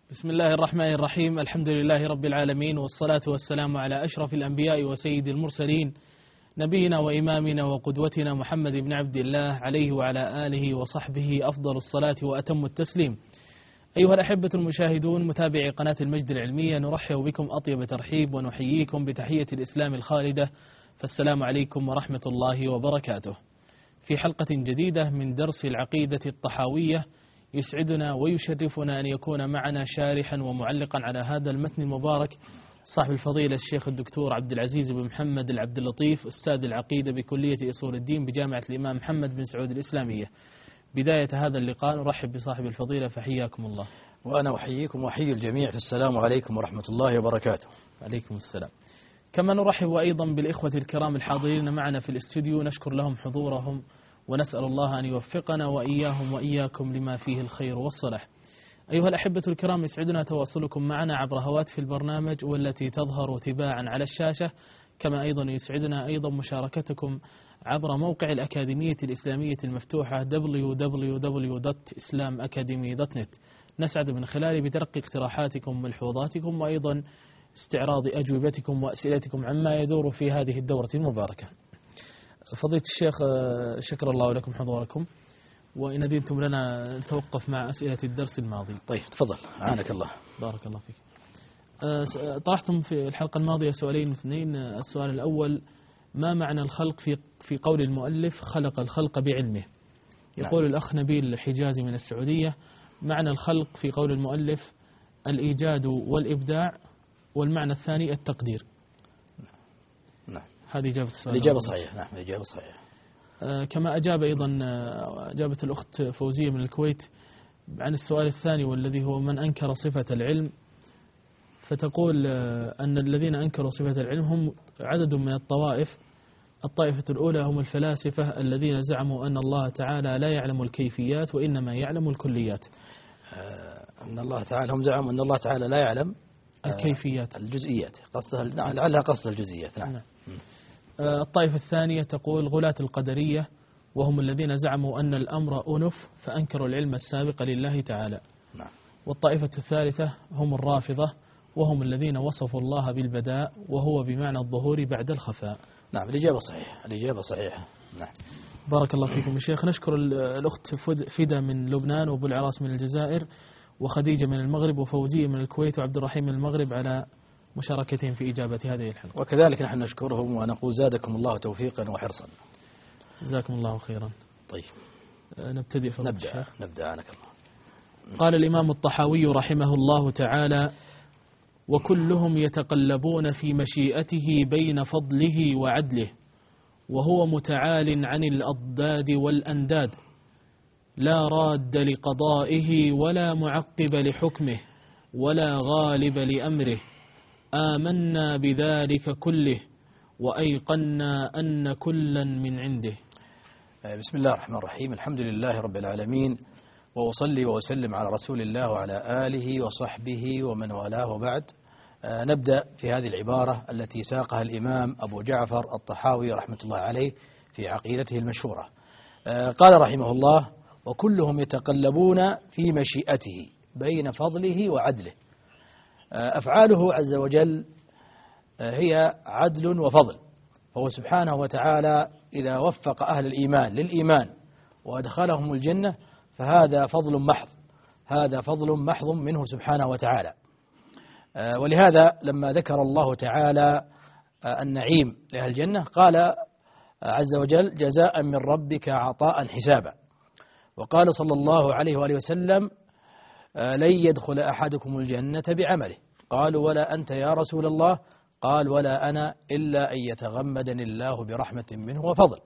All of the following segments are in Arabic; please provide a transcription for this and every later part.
بسم الله الرحمن الرحيم. الحمد لله رب العالمين، والصلاة والسلام على أشرف الأنبياء وسيد المرسلين، نبينا وإمامنا وقدوتنا محمد بن عبد الله عليه وعلى آله وصحبه أفضل الصلاة وأتم التسليم. أيها الأحبة المشاهدون متابعي قناة المجد العلمية، نرحب بكم أطيب ترحيب ونحييكم بتحية الإسلام الخالدة، فالسلام عليكم ورحمة الله وبركاته. في حلقة جديدة من درس العقيدة الطحاوية، يسعدنا ويشرفنا أن يكون معنا شارحا ومعلقا على هذا المتن المبارك صاحب الفضيلة الشيخ الدكتور عبد العزيز بن محمد العبد اللطيف، أستاذ العقيدة بكلية أصول الدين بجامعة الإمام محمد بن سعود الإسلامية. بداية هذا اللقاء نرحب بصاحب الفضيلة، فحياكم الله. وأنا أحييكم وأحيي الجميع، السلام عليكم ورحمة الله وبركاته. عليكم السلام. كما نرحب أيضا بالإخوة الكرام الحاضرين معنا في الاستوديو، نشكر لهم حضورهم ونسأل الله أن يوفقنا وإياهم وإياكم لما فيه الخير والصلاح. أيها الأحبة الكرام، يسعدنا تواصلكم معنا عبر هواتف البرنامج والتي تظهر تباعا على الشاشة، كما أيضا يسعدنا أيضا مشاركتكم عبر موقع الأكاديمية الإسلامية المفتوحة www.islamacademy.net. نسعد من خلاله بتلقي اقتراحاتكم وملحوظاتكم، وأيضا استعراض أجوبتكم وأسئلتكم عما يدور في هذه الدورة المباركة. فضيلة الشيخ، شكر الله لكم حضوركم، وإن أذنتم لنا نتوقف مع أسئلة الدرس الماضي. طيب تفضل، عانك الله. بارك الله فيك. طرحتم في الحلقة الماضية سؤالين اثنين. السؤال الأول: ما معنى الخلق في قول المؤلف خلق الخلق بعلمه؟ يقول الأخ نبيل الحجازي من السعودية: معنى الخلق في قول المؤلف الإيجاد والإبداع، والمعنى الثاني التقدير. نعم، هذه إجابة السؤال. الإجابة صحيحة. نعم، الإجابة صحيحة. كما أجاب أيضا أجابت الأخت فوزية من الكويت عن السؤال الثاني، والذي هو من أنكر صفة العلم، فتقول أن الذين أنكروا صفة العلم هم عدد من الطوائف. الطائفة الأولى هم الفلاسفة الذين زعموا أن الله تعالى لا يعلم الكيفيات وإنما يعلم الكليات. أن الله تعالى، هم زعموا أن الله تعالى لا يعلم الكيفيات، الجزئيات، قصدها لعلها قصد الجزئيات. نعم. الطائفة الثانية تقول غلاة القدرية، وهم الذين زعموا أن الأمر أنف فأنكروا العلم السابق لله تعالى. نعم. والطائفة الثالثة هم الرافضة، وهم الذين وصفوا الله بالبداء وهو بمعنى الظهور بعد الخفاء. نعم، الإجابة صحيحة. الإجابة صحيحة. نعم. بارك الله فيكم يا شيخ. نشكر الأخت فدا من لبنان، وأبو العراس من الجزائر، وخديجة من المغرب، وفوزية من الكويت، وعبد الرحيم من المغرب على مشاركتهم في إجابة هذه الحلقة. وكذلك نحن نشكرهم ونقول زادكم الله توفيقا وحرصا. جزاكم الله خيرا. طيب نبتدئ. نبدأ عنك الله. قال الإمام الطحاوي رحمه الله تعالى: وكلهم يتقلبون في مشيئته بين فضله وعدله، وهو متعال عن الأضداد والأنداد، لا راد لقضائه ولا معقب لحكمه ولا غالب لأمره. آمنا بذلك كله وأيقنا أن كلا من عنده. بسم الله الرحمن الرحيم. الحمد لله رب العالمين، وأصلي وأسلم على رسول الله وعلى آله وصحبه ومن والاه، وبعد. نبدأ في هذه العبارة التي ساقها الإمام أبو جعفر الطحاوي رحمة الله عليه في عقيدته المشهورة. قال رحمه الله: وكلهم يتقلبون في مشيئته بين فضله وعدله. أفعاله عز وجل هي عدل وفضل، فهو سبحانه وتعالى إذا وفق أهل الإيمان للإيمان وأدخلهم الجنة فهذا فضل محض، هذا فضل محض منه سبحانه وتعالى. ولهذا لما ذكر الله تعالى النعيم لأهل الجنة قال عز وجل: جزاء من ربك عطاء حسابا. وقال صلى الله عليه وآله وسلم: لن يدخل أحدكم الجنة بعمله. قالوا: ولا أنت يا رسول الله؟ قال: ولا أنا إلا أن يتغمدني الله برحمة منه وفضل.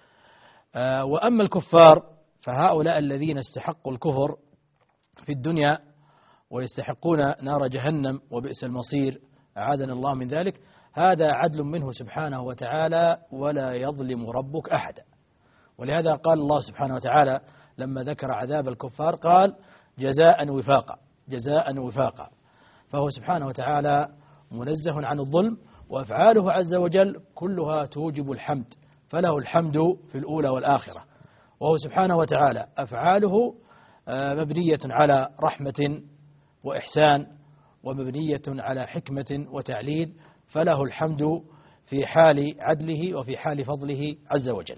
وأما الكفار فهؤلاء الذين استحقوا الكفر في الدنيا ويستحقون نار جهنم وبئس المصير، أعاذنا الله من ذلك، هذا عدل منه سبحانه وتعالى ولا يظلم ربك أحدا. ولهذا قال الله سبحانه وتعالى لما ذكر عذاب الكفار قال: جزاء وفاقا، جزاء وفاقا. فهو سبحانه وتعالى منزه عن الظلم، وأفعاله عز وجل كلها توجب الحمد، فله الحمد في الأولى والآخرة. وهو سبحانه وتعالى أفعاله مبنية على رحمة وإحسان ومبنية على حكمة وتعليل، فله الحمد في حال عدله وفي حال فضله عز وجل.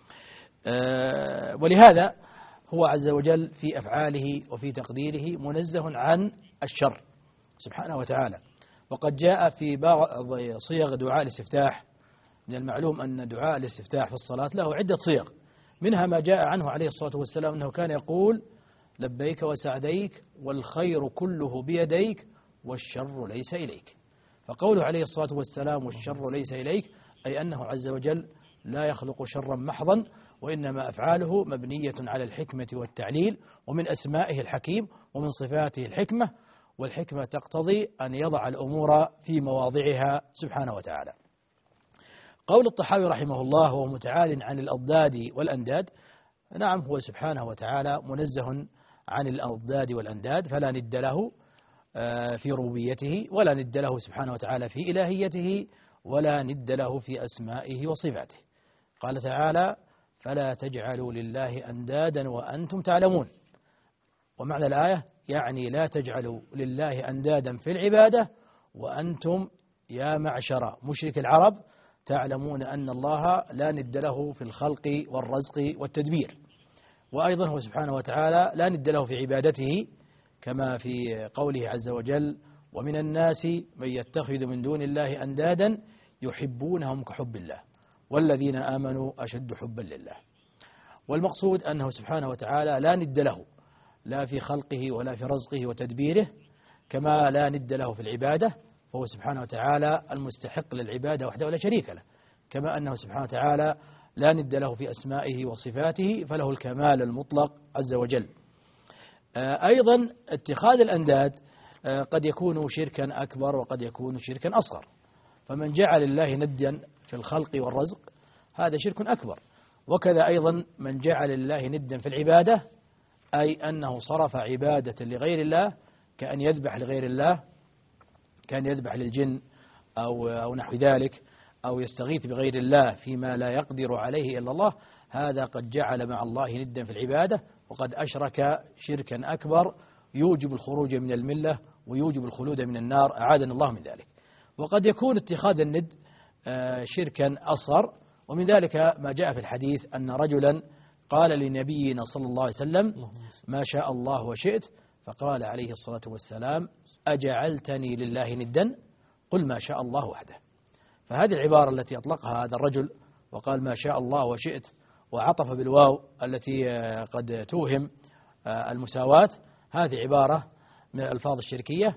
ولهذا هو عز وجل في أفعاله وفي تقديره منزه عن الشر سبحانه وتعالى. وقد جاء في بعض صيغ دعاء الاستفتاح، من المعلوم أن دعاء الاستفتاح في الصلاة له عدة صيغ، منها ما جاء عنه عليه الصلاة والسلام أنه كان يقول لبيك وسعديك والخير كله بيديك والشر ليس إليك. فقوله عليه الصلاة والسلام والشر ليس إليك أي أنه عز وجل لا يخلق شرا محضا، وإنما أفعاله مبنية على الحكمة والتعليل، ومن أسمائه الحكيم ومن صفاته الحكمة، والحكمة تقتضي أن يضع الأمور في مواضعها سبحانه وتعالى. قول الطحاوي رحمه الله وهو متعال عن الأضداد والأنداد، نعم هو سبحانه وتعالى منزه عن الأضداد والأنداد، فلا ند له في ربوبيته، ولا ند له سبحانه وتعالى في إلهيته، ولا ند له في أسمائه وصفاته. قال تعالى فلا تجعلوا لله أندادا وأنتم تعلمون. ومعنى الآية يعني لا تجعلوا لله أندادا في العبادة وأنتم يا معشر مشرك العرب تعلمون أن الله لا ند له في الخلق والرزق والتدبير. وأيضا هو سبحانه وتعالى لا ند له في عبادته، كما في قوله عز وجل ومن الناس من يتخذ من دون الله أندادا يحبونهم كحب الله والذين آمنوا أشد حبا لله. والمقصود أنه سبحانه وتعالى لا ند له لا في خلقه ولا في رزقه وتدبيره، كما لا ند له في العبادة، فهو سبحانه وتعالى المستحق للعبادة وحده ولا شريك له، كما أنه سبحانه وتعالى لا ند له في أسمائه وصفاته، فله الكمال المطلق عز وجل. أيضا اتخاذ الأنداد قد يكون شركا أكبر وقد يكون شركا أصغر، فمن جعل الله ندا في الخلق والرزق هذا شرك أكبر. وكذا أيضا من جعل الله ندا في العبادة، أي أنه صرف عبادة لغير الله، كأن يذبح لغير الله، كأن يذبح للجن أو نحو ذلك، أو يستغيث بغير الله فيما لا يقدر عليه إلا الله، هذا قد جعل مع الله ندا في العبادة، وقد أشرك شركا أكبر يوجب الخروج من الملة ويوجب الخلود من النار، أعاذنا الله من ذلك. وقد يكون اتخاذ الند شركا أصغر، ومن ذلك ما جاء في الحديث أن رجلا قال لنبينا صلى الله عليه وسلم ما شاء الله وشئت، فقال عليه الصلاة والسلام أجعلتني لله ندا قل ما شاء الله وحده. فهذه العبارة التي أطلقها هذا الرجل وقال ما شاء الله وشئت، وعطف بالواو التي قد توهم المساواة، هذه عبارة من الألفاظ الشركية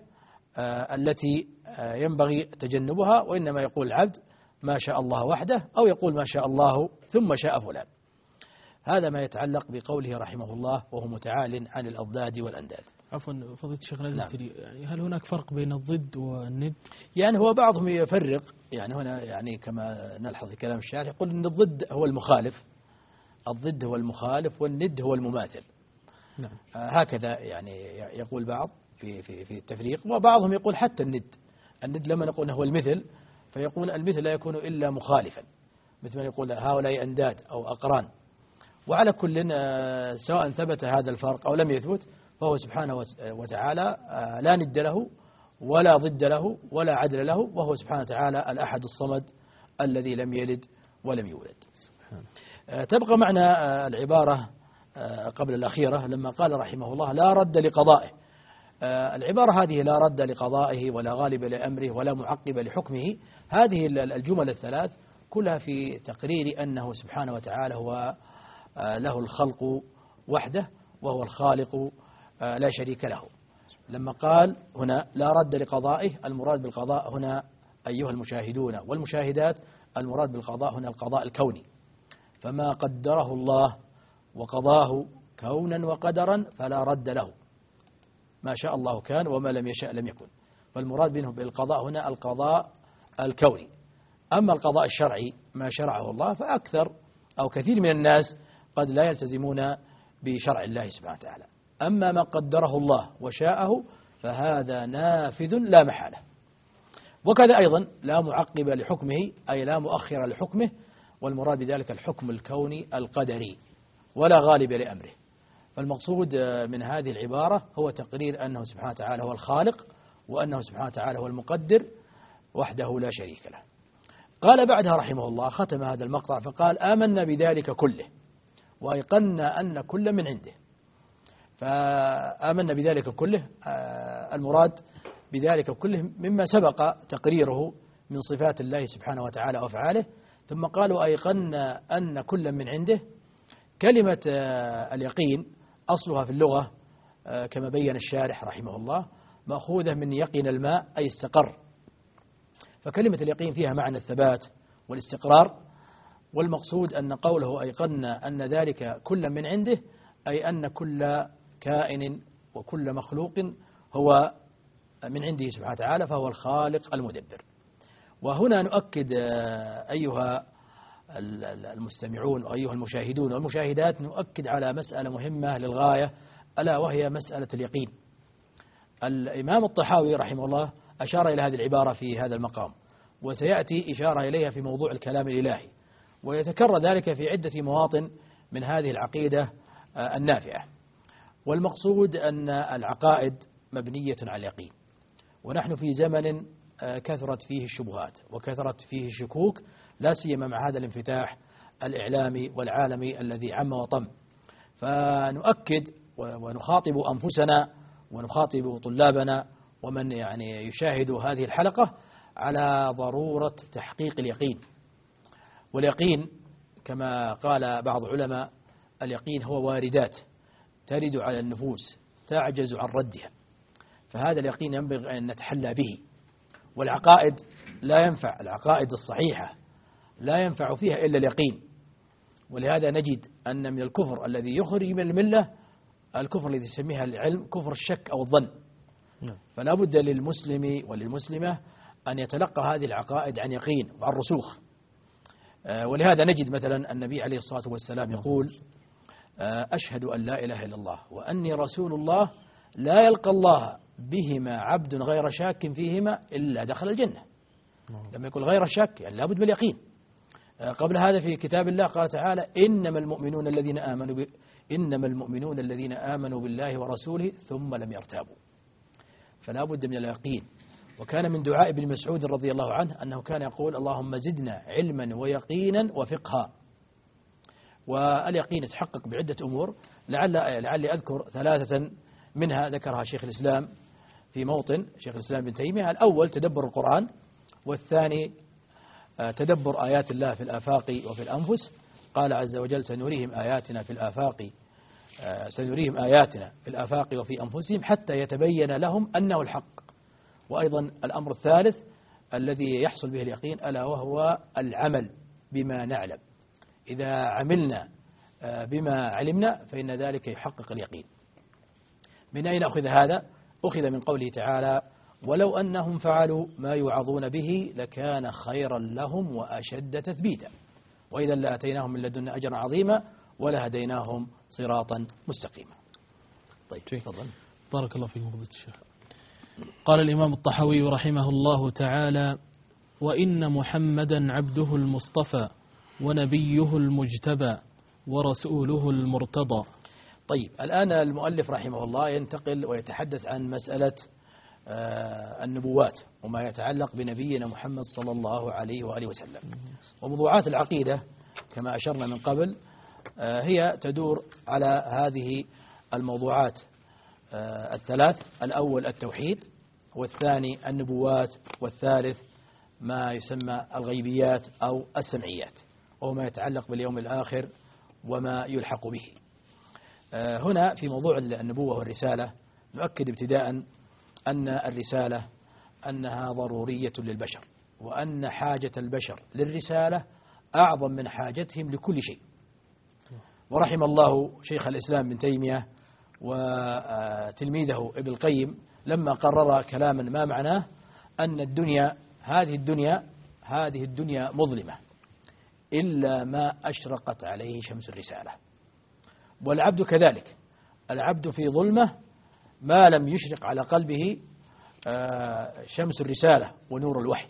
التي ينبغي تجنبها، وإنما يقول العبد ما شاء الله وحده، أو يقول ما شاء الله ثم شاء فلان. هذا ما يتعلق بقوله رحمه الله وهو متعال عن الأضداد والأنداد. عفوا فضيلة الشيخ لازم نعم. يعني هل هناك فرق بين الضد والند؟ يعني هو بعضهم يفرق، يعني هنا يعني كما نلحظ في كلام الشارح يقول أن الضد هو المخالف، الضد هو المخالف والند هو المماثل. نعم. هكذا يعني يقول بعض في التفريق، وبعضهم يقول حتى الند لما نقول هو المثل، فيقول المثل لا يكون إلا مخالفا، مثل ما يقول هؤلاء أنداد أو أقران. وعلى كل سواء ثبت هذا الفرق أو لم يثبت، فهو سبحانه وتعالى لا ند له ولا ضد له ولا عدل له، وهو سبحانه وتعالى الأحد الصمد الذي لم يلد ولم يولد. تبقى معنا العبارة قبل الأخيرة لما قال رحمه الله لا رد لقضائه. العبارة هذه لا رد لقضائه ولا غالب لأمره ولا معقب لحكمه، هذه الجمل الثلاث كلها في تقرير أنه سبحانه وتعالى هو له الخلق وحده، وهو الخالق لا شريك له. لما قال هنا لا رد لقضائه، المراد بالقضاء هنا أيها المشاهدون والمشاهدات، المراد بالقضاء هنا القضاء الكوني، فما قدره الله وقضاه كونا وقدرا فلا رد له، ما شاء الله كان وما لم يشأ لم يكن. فالمراد منه بالقضاء هنا القضاء الكوني. أما القضاء الشرعي ما شرعه الله، فأكثر أو كثير من الناس قد لا يلتزمون بشرع الله سبحانه وتعالى. أما ما قدره الله وشاءه فهذا نافذ لا محالة. وكذا أيضا لا معقب لحكمه، أي لا مؤخر لحكمه، والمراد بذلك الحكم الكوني القدري، ولا غالب لأمره. فالمقصود من هذه العبارة هو تقرير أنه سبحانه وتعالى هو الخالق، وأنه سبحانه وتعالى هو المقدر وحده لا شريك له. قال بعدها رحمه الله، ختم هذا المقطع فقال: آمنا بذلك كله وأيقنا أن كل من عنده. فآمنا بذلك كله، المراد بذلك كله مما سبق تقريره من صفات الله سبحانه وتعالى وأفعاله. ثم قالوا: أيقنا أن كل من عنده. كلمة اليقين أصلها في اللغة كما بين الشارح رحمه الله مأخوذة من يقين الماء أي استقر، فكلمة اليقين فيها معنى الثبات والاستقرار. والمقصود أن قوله أيقنا أن ذلك كل من عنده، أي أن كل كائن وكل مخلوق هو من عنده سبحانه وتعالى، فهو الخالق المدبر. وهنا نؤكد أيها المستمعون وأيها المشاهدون والمشاهدات، نؤكد على مسألة مهمة للغاية، ألا وهي مسألة اليقين. الإمام الطحاوي رحمه الله أشار إلى هذه العبارة في هذا المقام، وسيأتي إشارة إليها في موضوع الكلام الإلهي، ويتكرر ذلك في عدة مواطن من هذه العقيدة النافعة. والمقصود أن العقائد مبنية على اليقين، ونحن في زمن كثرت فيه الشبهات وكثرت فيه الشكوك، لا سيما مع هذا الانفتاح الإعلامي والعالمي الذي عم وطم. فنؤكد ونخاطب أنفسنا ونخاطب طلابنا ومن يشاهد هذه الحلقة على ضرورة تحقيق اليقين. واليقين كما قال بعض علماء، اليقين هو واردات ترد على النفوس تعجز عن ردها، فهذا اليقين ينبغي أن نتحلى به. والعقائد لا ينفع، العقائد الصحيحة لا ينفع فيها إلا اليقين. ولهذا نجد أن من الكفر الذي يخرج من الملة الكفر الذي يسميها العلم كفر الشك أو الظن. فلا بد للمسلم وللمسلمة أن يتلقى هذه العقائد عن يقين وعن رسوخ. ولهذا نجد مثلا النبي عليه الصلاة والسلام يقول: أشهد أن لا إله إلا الله وأني رسول الله، لا يلقى الله بهما عبد غير شاك فيهما إلا دخل الجنة. لما يقول غير شاك يعني لابد من اليقين. قبل هذا في كتاب الله قال تعالى: إنما المؤمنون الذين آمنوا بالله ورسوله ثم لم يرتابوا. فلا بد من اليقين. وكان من دعاء ابن مسعود رضي الله عنه أنه كان يقول: اللهم زدنا علما ويقينا وفقها. واليقين يتحقق بعدة أمور، لعلي أذكر ثلاثة منها ذكرها شيخ الإسلام في موطن، شيخ الإسلام ابن تيمية. الأول تدبر القرآن، والثاني تدبر آيات الله في الآفاق وفي الأنفس. قال عز وجل: سنريهم آياتنا في الآفاق وفي أنفسهم حتى يتبين لهم أنه الحق. وأيضا الأمر الثالث الذي يحصل به اليقين ألا وهو العمل بما نعلم. إذا عملنا بما علمنا فإن ذلك يحقق اليقين. من أين أخذ هذا؟ أخذ من قوله تعالى: ولو أنهم فعلوا ما يوعظون به لكان خيرا لهم وأشد تثبيتا وإذا لآتيناهم من لدنا أجرا عظيما ولهديناهم صراطا مستقيما. طيب تفضل. بارك الله فيكم فضيلة الشيخ. قال الإمام الطحاوي رحمه الله تعالى: وإن محمدا عبده المصطفى ونبيه المجتبى ورسوله المرتضى. طيب الآن المؤلف رحمه الله ينتقل ويتحدث عن مسألة النبوات وما يتعلق بنبينا محمد صلى الله عليه وآله وسلم. وموضوعات العقيدة كما أشرنا من قبل هي تدور على هذه الموضوعات الثلاث: الأول التوحيد، والثاني النبوات، والثالث ما يسمى الغيبيات أو السمعيات، وهو ما يتعلق باليوم الآخر وما يلحق به. هنا في موضوع النبوة والرسالة نؤكد ابتداء أن الرسالة أنها ضرورية للبشر، وأن حاجة البشر للرسالة أعظم من حاجتهم لكل شيء. ورحم الله شيخ الإسلام ابن تيمية وتلميذه ابن القيم لما قرر كلاما ما معناه أن الدنيا هذه الدنيا مظلمة إلا ما أشرقت عليه شمس الرسالة. والعبد كذلك، العبد في ظلمة ما لم يشرق على قلبه شمس الرسالة ونور الوحي.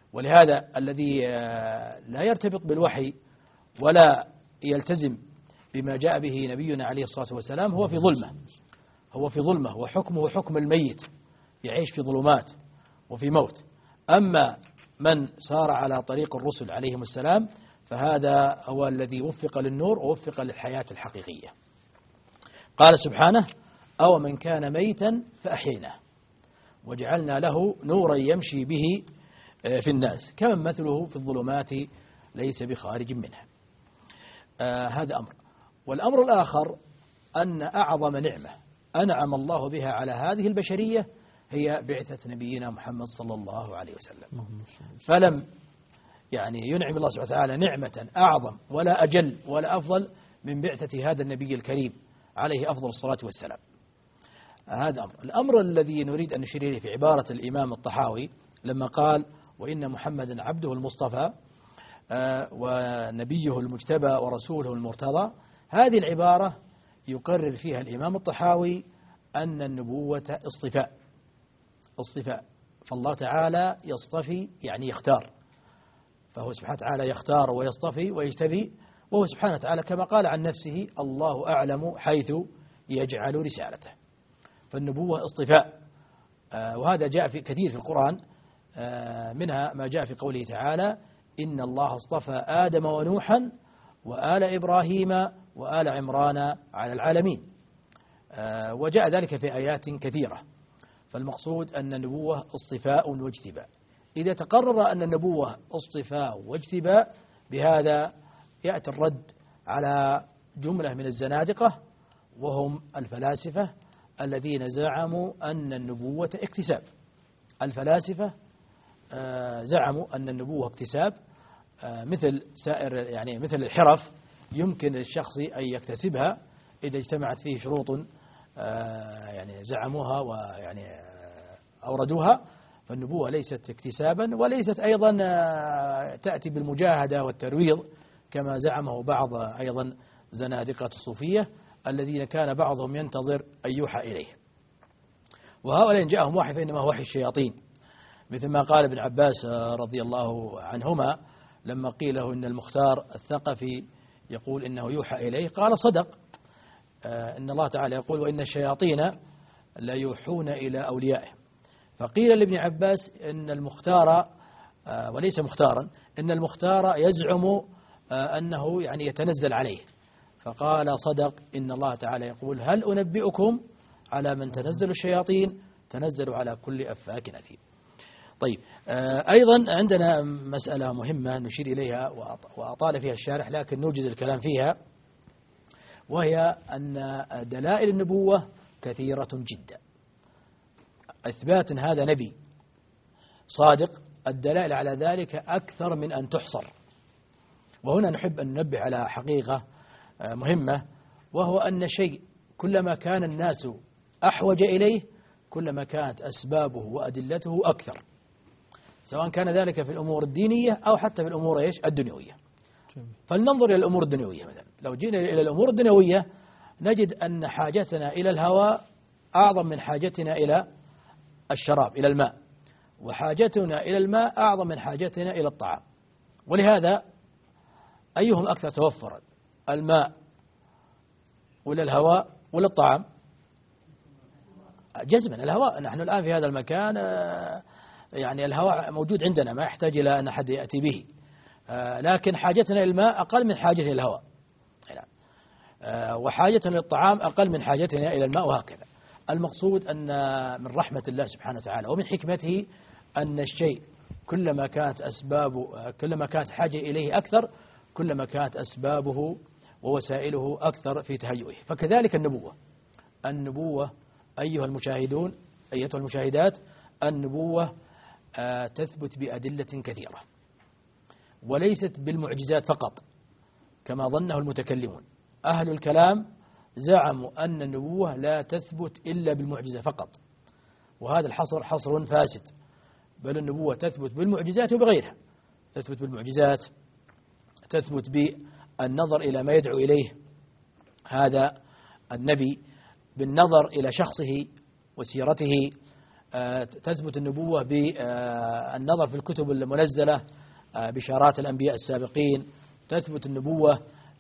ولهذا الذي لا يرتبط بالوحي ولا يلتزم بما جاء به نبينا عليه الصلاة والسلام هو في ظلمة، هو في ظلمة، وحكمه حكم الميت يعيش في ظلمات وفي موت. أما من سار على طريق الرسل عليهم السلام فهذا هو الذي وفق للنور ووفق للحياة الحقيقية. قال سبحانه: أو من كان ميتا فأحييناه وجعلنا له نورا يمشي به في الناس كمن مثله في الظلمات ليس بخارج منها. هذا أمر. والأمر الآخر أن أعظم نعمة أنعم الله بها على هذه البشرية هي بعثة نبينا محمد صلى الله عليه وسلم. فلم ينعم الله سبحانه وتعالى نعمة أعظم ولا أجل ولا أفضل من بعثة هذا النبي الكريم عليه أفضل الصلاة والسلام. هذا أمر. الأمر الذي نريد أن نشير إليه في عبارة الإمام الطحاوي لما قال: وإن محمدا عبده المصطفى ونبيه المجتبى ورسوله المرتضى، هذه العبارة يقرر فيها الإمام الطحاوي أن النبوة اصطفاء، فالله تعالى يصطفي يعني يختار، فهو سبحانه وتعالى يختار ويصطفي ويجتبي، وهو سبحانه وتعالى كما قال عن نفسه: الله أعلم حيث يجعل رسالته. فالنبوة اصطفاء، وهذا جاء في كثير في القرآن، منها ما جاء في قوله تعالى: إن الله اصطفى آدم ونوحا وآل إبراهيم وآل عمران على العالمين، وجاء ذلك في آيات كثيرة. فالمقصود أن النبوة اصطفاء واجتباء. إذا تقرر أن النبوة اصطفاء واجتباء، بهذا يأتي الرد على جملة من الزنادقة وهم الفلاسفة الذين زعموا أن النبوة اكتساب. الفلاسفة زعموا أن النبوة اكتساب، مثل سائر مثل الحرف يمكن للشخص أن يكتسبها إذا اجتمعت فيه شروط زعموها أوردوها. فالنبوة ليست اكتسابا، وليست أيضا تأتي بالمجاهدة والترويض كما زعمه بعض أيضا زنادقة الصوفية الذين كان بعضهم ينتظر أن يوحى إليه، وهؤلاء إن جاءهم وحي فإنما هو وحي الشياطين، مثل ما قال ابن عباس رضي الله عنهما لما قيل له إن المختار الثقفي يقول إنه يوحى إليه، قال: صدق، إن الله تعالى يقول: وإن الشياطين لا يوحون إلى أوليائهم. فقيل لابن عباس إن المختار وليس مختارا، إن المختار يزعم أنه يتنزل عليه، فقال: صدق، إن الله تعالى يقول: هل أنبئكم على من تنزل الشياطين؟ تنزل على كل أفاك أثيم. طيب، أيضا عندنا مسألة مهمة نشير إليها وأطال فيها الشارح لكن نوجز الكلام فيها، وهي أن دلائل النبوة كثيرة جدا. إثبات هذا نبي صادق، الدلائل على ذلك أكثر من أن تحصر. وهنا نحب أن ننبه على حقيقة مهمة، وهو أن الشيء كلما كان الناس أحوج إليه كلما كانت أسبابه وأدلته أكثر، سواء كان ذلك في الأمور الدينية أو حتى في الأمور الدنيوية. فلننظر إلى الأمور الدنيوية. مثلا لو جينا إلى الأمور الدنيوية نجد أن حاجتنا إلى الهواء أعظم من حاجتنا إلى الشراب، إلى الماء، وحاجتنا إلى الماء أعظم من حاجتنا إلى الطعام. ولهذا أيهم أكثر توفرا، الماء ولا الهواء ولا الطعام؟ جزما الهواء. نحن الآن في هذا المكان الهواء موجود عندنا، ما يحتاج إلى أن أحد يأتي به، لكن حاجتنا إلى الماء أقل من حاجتنا إلى الهواء، وحاجتنا للطعام أقل من حاجتنا إلى الماء، وهكذا. المقصود أن من رحمة الله سبحانه وتعالى ومن حكمته أن الشيء كلما كانت حاجة إليه أكثر كلما كانت أسبابه ووسائله أكثر في تهيئه. فكذلك النبوة أيها المشاهدون أيتها المشاهدات، النبوة تثبت بأدلة كثيرة، وليست بالمعجزات فقط كما ظنه المتكلمون. أهل الكلام زعموا أن النبوة لا تثبت إلا بالمعجزة فقط، وهذا الحصر حصر فاسد، بل النبوة تثبت بالمعجزات وبغيرها. تثبت بالمعجزات، تثبت بالنظر إلى ما يدعو إليه هذا النبي، بالنظر إلى شخصه وسيرته. تثبت النبوة بالنظر في الكتب المنزلة، بشارات الأنبياء السابقين. تثبت النبوة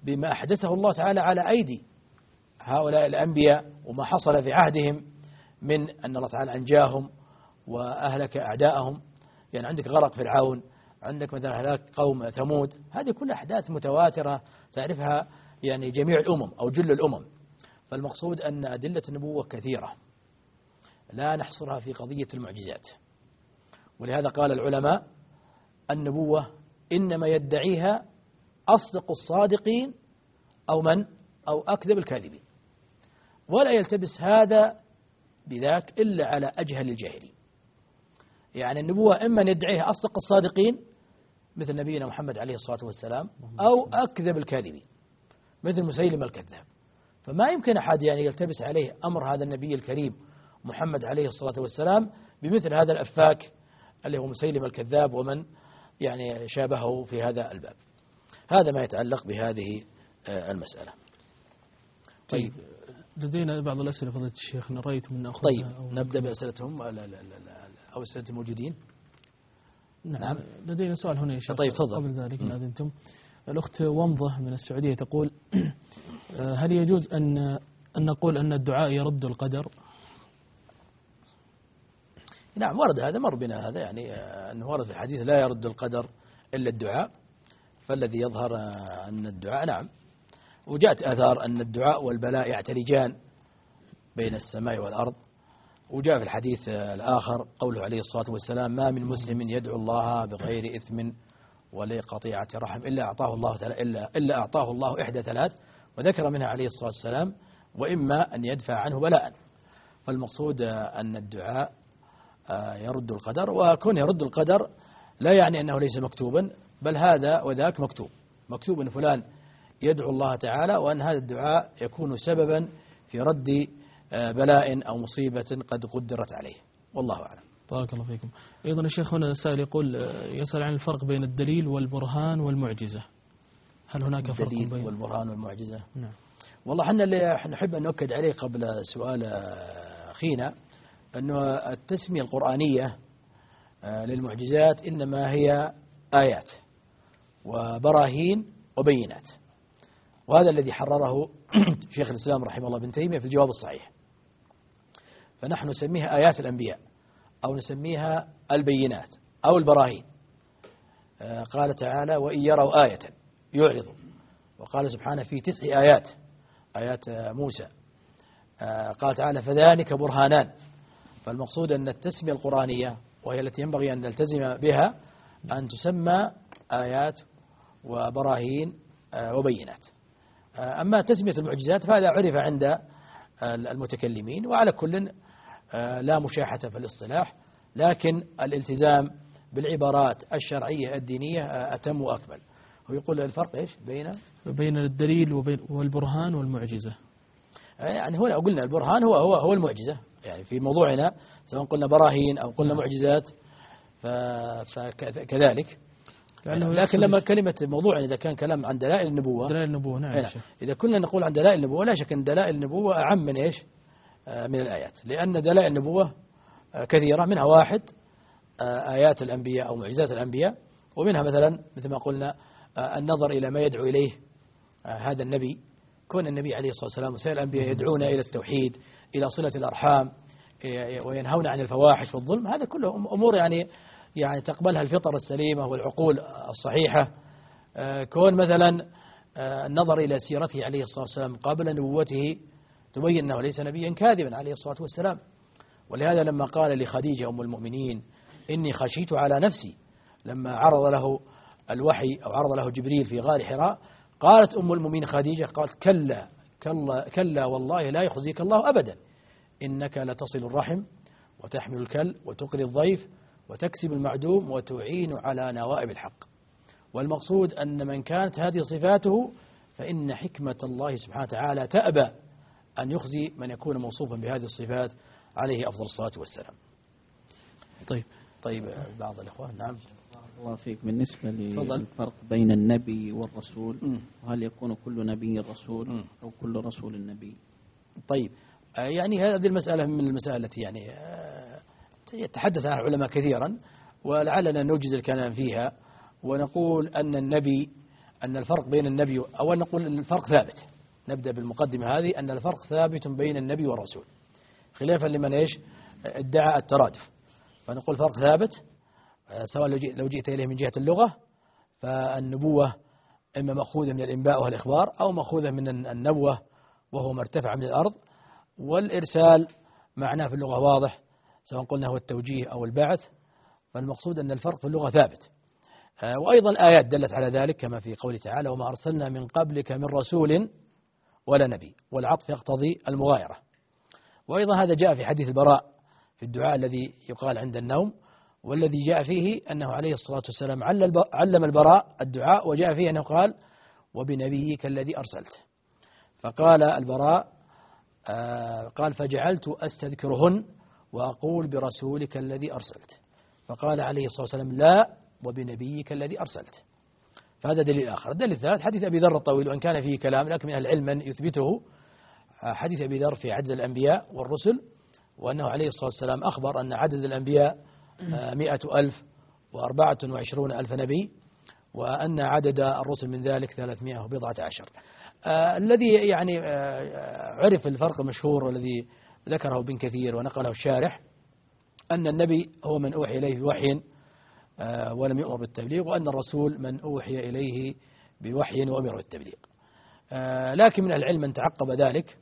بما أحدثه الله تعالى على أيدي هؤلاء الأنبياء وما حصل في عهدهم من أن الله تعالى أنجاهم وأهلك أعداءهم. يعني عندك غرق فرعون، عندك مثلا هلاك قوم ثمود، هذه كل أحداث متواترة تعرفها يعني جميع الأمم أو جل الأمم. فالمقصود أن أدلة النبوة كثيرة لا نحصرها في قضية المعجزات، ولهذا قال العلماء النبوة إنما يدعيها أصدق الصادقين أو أكذب الكاذبين، ولا يلتبس هذا بذاك إلا على أجهل الجاهلين. يعني النبوة إما يدعيها أصدق الصادقين مثل نبينا محمد عليه الصلاة والسلام، أو أكذب الكاذبين مثل مسيلمة الكذاب. فما يمكن أحد يعني يلتبس عليه أمر هذا النبي الكريم محمد عليه الصلاة والسلام بمثل هذا الأفاك اللي هو مسيلمة الكذاب ومن يعني شابهه في هذا الباب. هذا ما يتعلق بهذه المسألة. طيب لدينا بعض الأسئلة فضيلة الشيخ نريت من أخذها. طيب نبدأ بأسئلتهم أو أسئلة الموجودين. نعم لدينا سؤال هنا يا شيخ. طيب تفضل. قبل ذلك إن أذنتم، الأخت ومضة من السعودية تقول هل يجوز أن نقول أن الدعاء يرد القدر؟ نعم ورد هذا، مر بنا هذا، يعني أنه ورد في الحديث لا يرد القدر إلا الدعاء، فالذي يظهر أن الدعاء نعم. وجاءت آثار أن الدعاء والبلاء يعتلجان بين السماء والأرض. وجاء في الحديث الآخر قوله عليه الصلاة والسلام ما من مسلم يدعو الله بغير إثم ولا قطيعة رحم إلا أعطاه الله إحدى ثلاث، وذكر منها عليه الصلاة والسلام وإما أن يدفع عنه بلاء. فالمقصود أن الدعاء يرد القدر، وكون يرد القدر لا يعني أنه ليس مكتوبا، بل هذا وذاك مكتوب أن فلان يدعو الله تعالى، وأن هذا الدعاء يكون سببا في رد بلاء أو مصيبة قد قدرت عليه، والله أعلم. بارك الله فيكم. أيضا الشيخ هنا سائل يسأل عن الفرق بين الدليل والبرهان والمعجزة، هل هناك فرق بين الدليل والبرهان والمعجزة؟ نعم. والله احنا نحب أن نؤكد عليه قبل سؤال أخينا أنه التسمية القرآنية للمعجزات إنما هي آيات وبراهين وبينات، وهذا الذي حرره شيخ الإسلام رحمه الله ابن تيمية في الجواب الصحيح. فنحن نسميها آيات الأنبياء أو نسميها البينات أو البراهين. قال تعالى وإن يروا آية يعرضوا، وقال سبحانه في 9 آيات موسى. قال تعالى فذلك برهانان. فالمقصود أن التسمية القرآنية وهي التي ينبغي أن نلتزم بها أن تسمى آيات وبراهين وبينات. أما تسمية المعجزات فهذا عرف عند المتكلمين، وعلى كل لا مشاحة في الاصطلاح، لكن الالتزام بالعبارات الشرعية الدينية أتم وأكمل. هو يقول الفرق إيش بين الدليل والبرهان والمعجزة؟ يعني هنا قلنا البرهان هو المعجزة، يعني في موضوعنا سواء قلنا براهين أو قلنا معجزات فكذلك. لكن لما كلمة موضوعنا إذا كان كلام عن دلائل النبوة نعم. إذا كنا نقول عن دلائل النبوة لا شك أن دلائل النبوة أعم من إيش من الآيات، لأن دلائل النبوة كثيرة، منها واحد آيات الأنبياء أو معجزات الأنبياء، ومنها مثلا مثل ما قلنا النظر إلى ما يدعو إليه هذا النبي. كون النبي عليه الصلاة والسلام وسائر الأنبياء يدعون إلى التوحيد، إلى صلة الأرحام، وينهون عن الفواحش والظلم، هذا كله أمور يعني تقبلها الفطر السليمة والعقول الصحيحة. كون مثلا النظر إلى سيرته عليه الصلاة والسلام قبل نبوته تبين أنه ليس نبيا كاذبا عليه الصلاة والسلام. ولهذا لما قال لخديجة أم المؤمنين إني خشيت على نفسي لما عرض له الوحي أو عرض له جبريل في غار حراء، قالت أم المؤمنين خديجة قالت كلا والله لا يخزيك الله أبدا، إنك لتصل الرحم وتحمل الكل وتقري الضيف وتكسب المعدوم وتعين على نوائب الحق. والمقصود أن من كانت هذه صفاته فإن حكمة الله سبحانه وتعالى تأبى أن يخزي من يكون موصوفا بهذه الصفات عليه أفضل الصلاة والسلام. طيب بعض الإخوان. نعم الله فيك. بالنسبة للفرق بين النبي والرسول، وهل يكون كل نبي رسول أو كل رسول نبي؟ طيب يعني هذه المسألة من المسائل التي يعني يتحدث عنها العلماء كثيرا، ولعلنا نوجز الكلام فيها ونقول أن النبي أن الفرق بين النبي، أو نقول أن الفرق ثابت. نبدأ بالمقدمة هذه، أن الفرق ثابت بين النبي والرسول، خلافا لمن إيش ادعى الترادف. فنقول فرق ثابت، سواء لو جئت إليه من جهة اللغة، فالنبوة إما مأخوذة من الإنباء وهو الإخبار، أو مأخوذة من النبوة وهو ما ارتفع من الأرض. والإرسال معناه في اللغة واضح، سواء قلنا هو التوجيه أو البعث. فالمقصود أن الفرق في اللغة ثابت. وأيضا الآيات دلت على ذلك، كما في قوله تعالى: وما أرسلنا من قبلك من رسول ولا نبي، والعطف يقتضي المغايرة. وأيضا هذا جاء في حديث البراء في الدعاء الذي يقال عند النوم، والذي جاء فيه أنه عليه الصلاة والسلام علم البراء الدعاء، وجاء فيه أنه قال: وبنبيك الذي أرسلت. فقال البراء قال: فجعلت أستذكرهن وأقول برسولك الذي أرسلت. فقال عليه الصلاة والسلام: لا، وبنبيك الذي أرسلت. فهذا دليل آخر. الدليل الثالث حديث أبي ذر الطويل، وإن كان فيه كلام لكن من أهل العلم من يثبته. حديث أبي ذر في عدد الأنبياء والرسل، وأنه عليه الصلاة والسلام أخبر أن عدد الأنبياء 100,024 ألف نبي، وأن عدد الرسل من ذلك 314. الذي يعني عرف الفرق المشهور والذي ذكره ابن كثير ونقله الشارح، أن النبي هو من أوحي إليه بوحي ولم يؤمر بالتبليغ، وأن الرسول من أوحي إليه بوحي وأمر بالتبليغ. لكن من العلم من تعقب ذلك،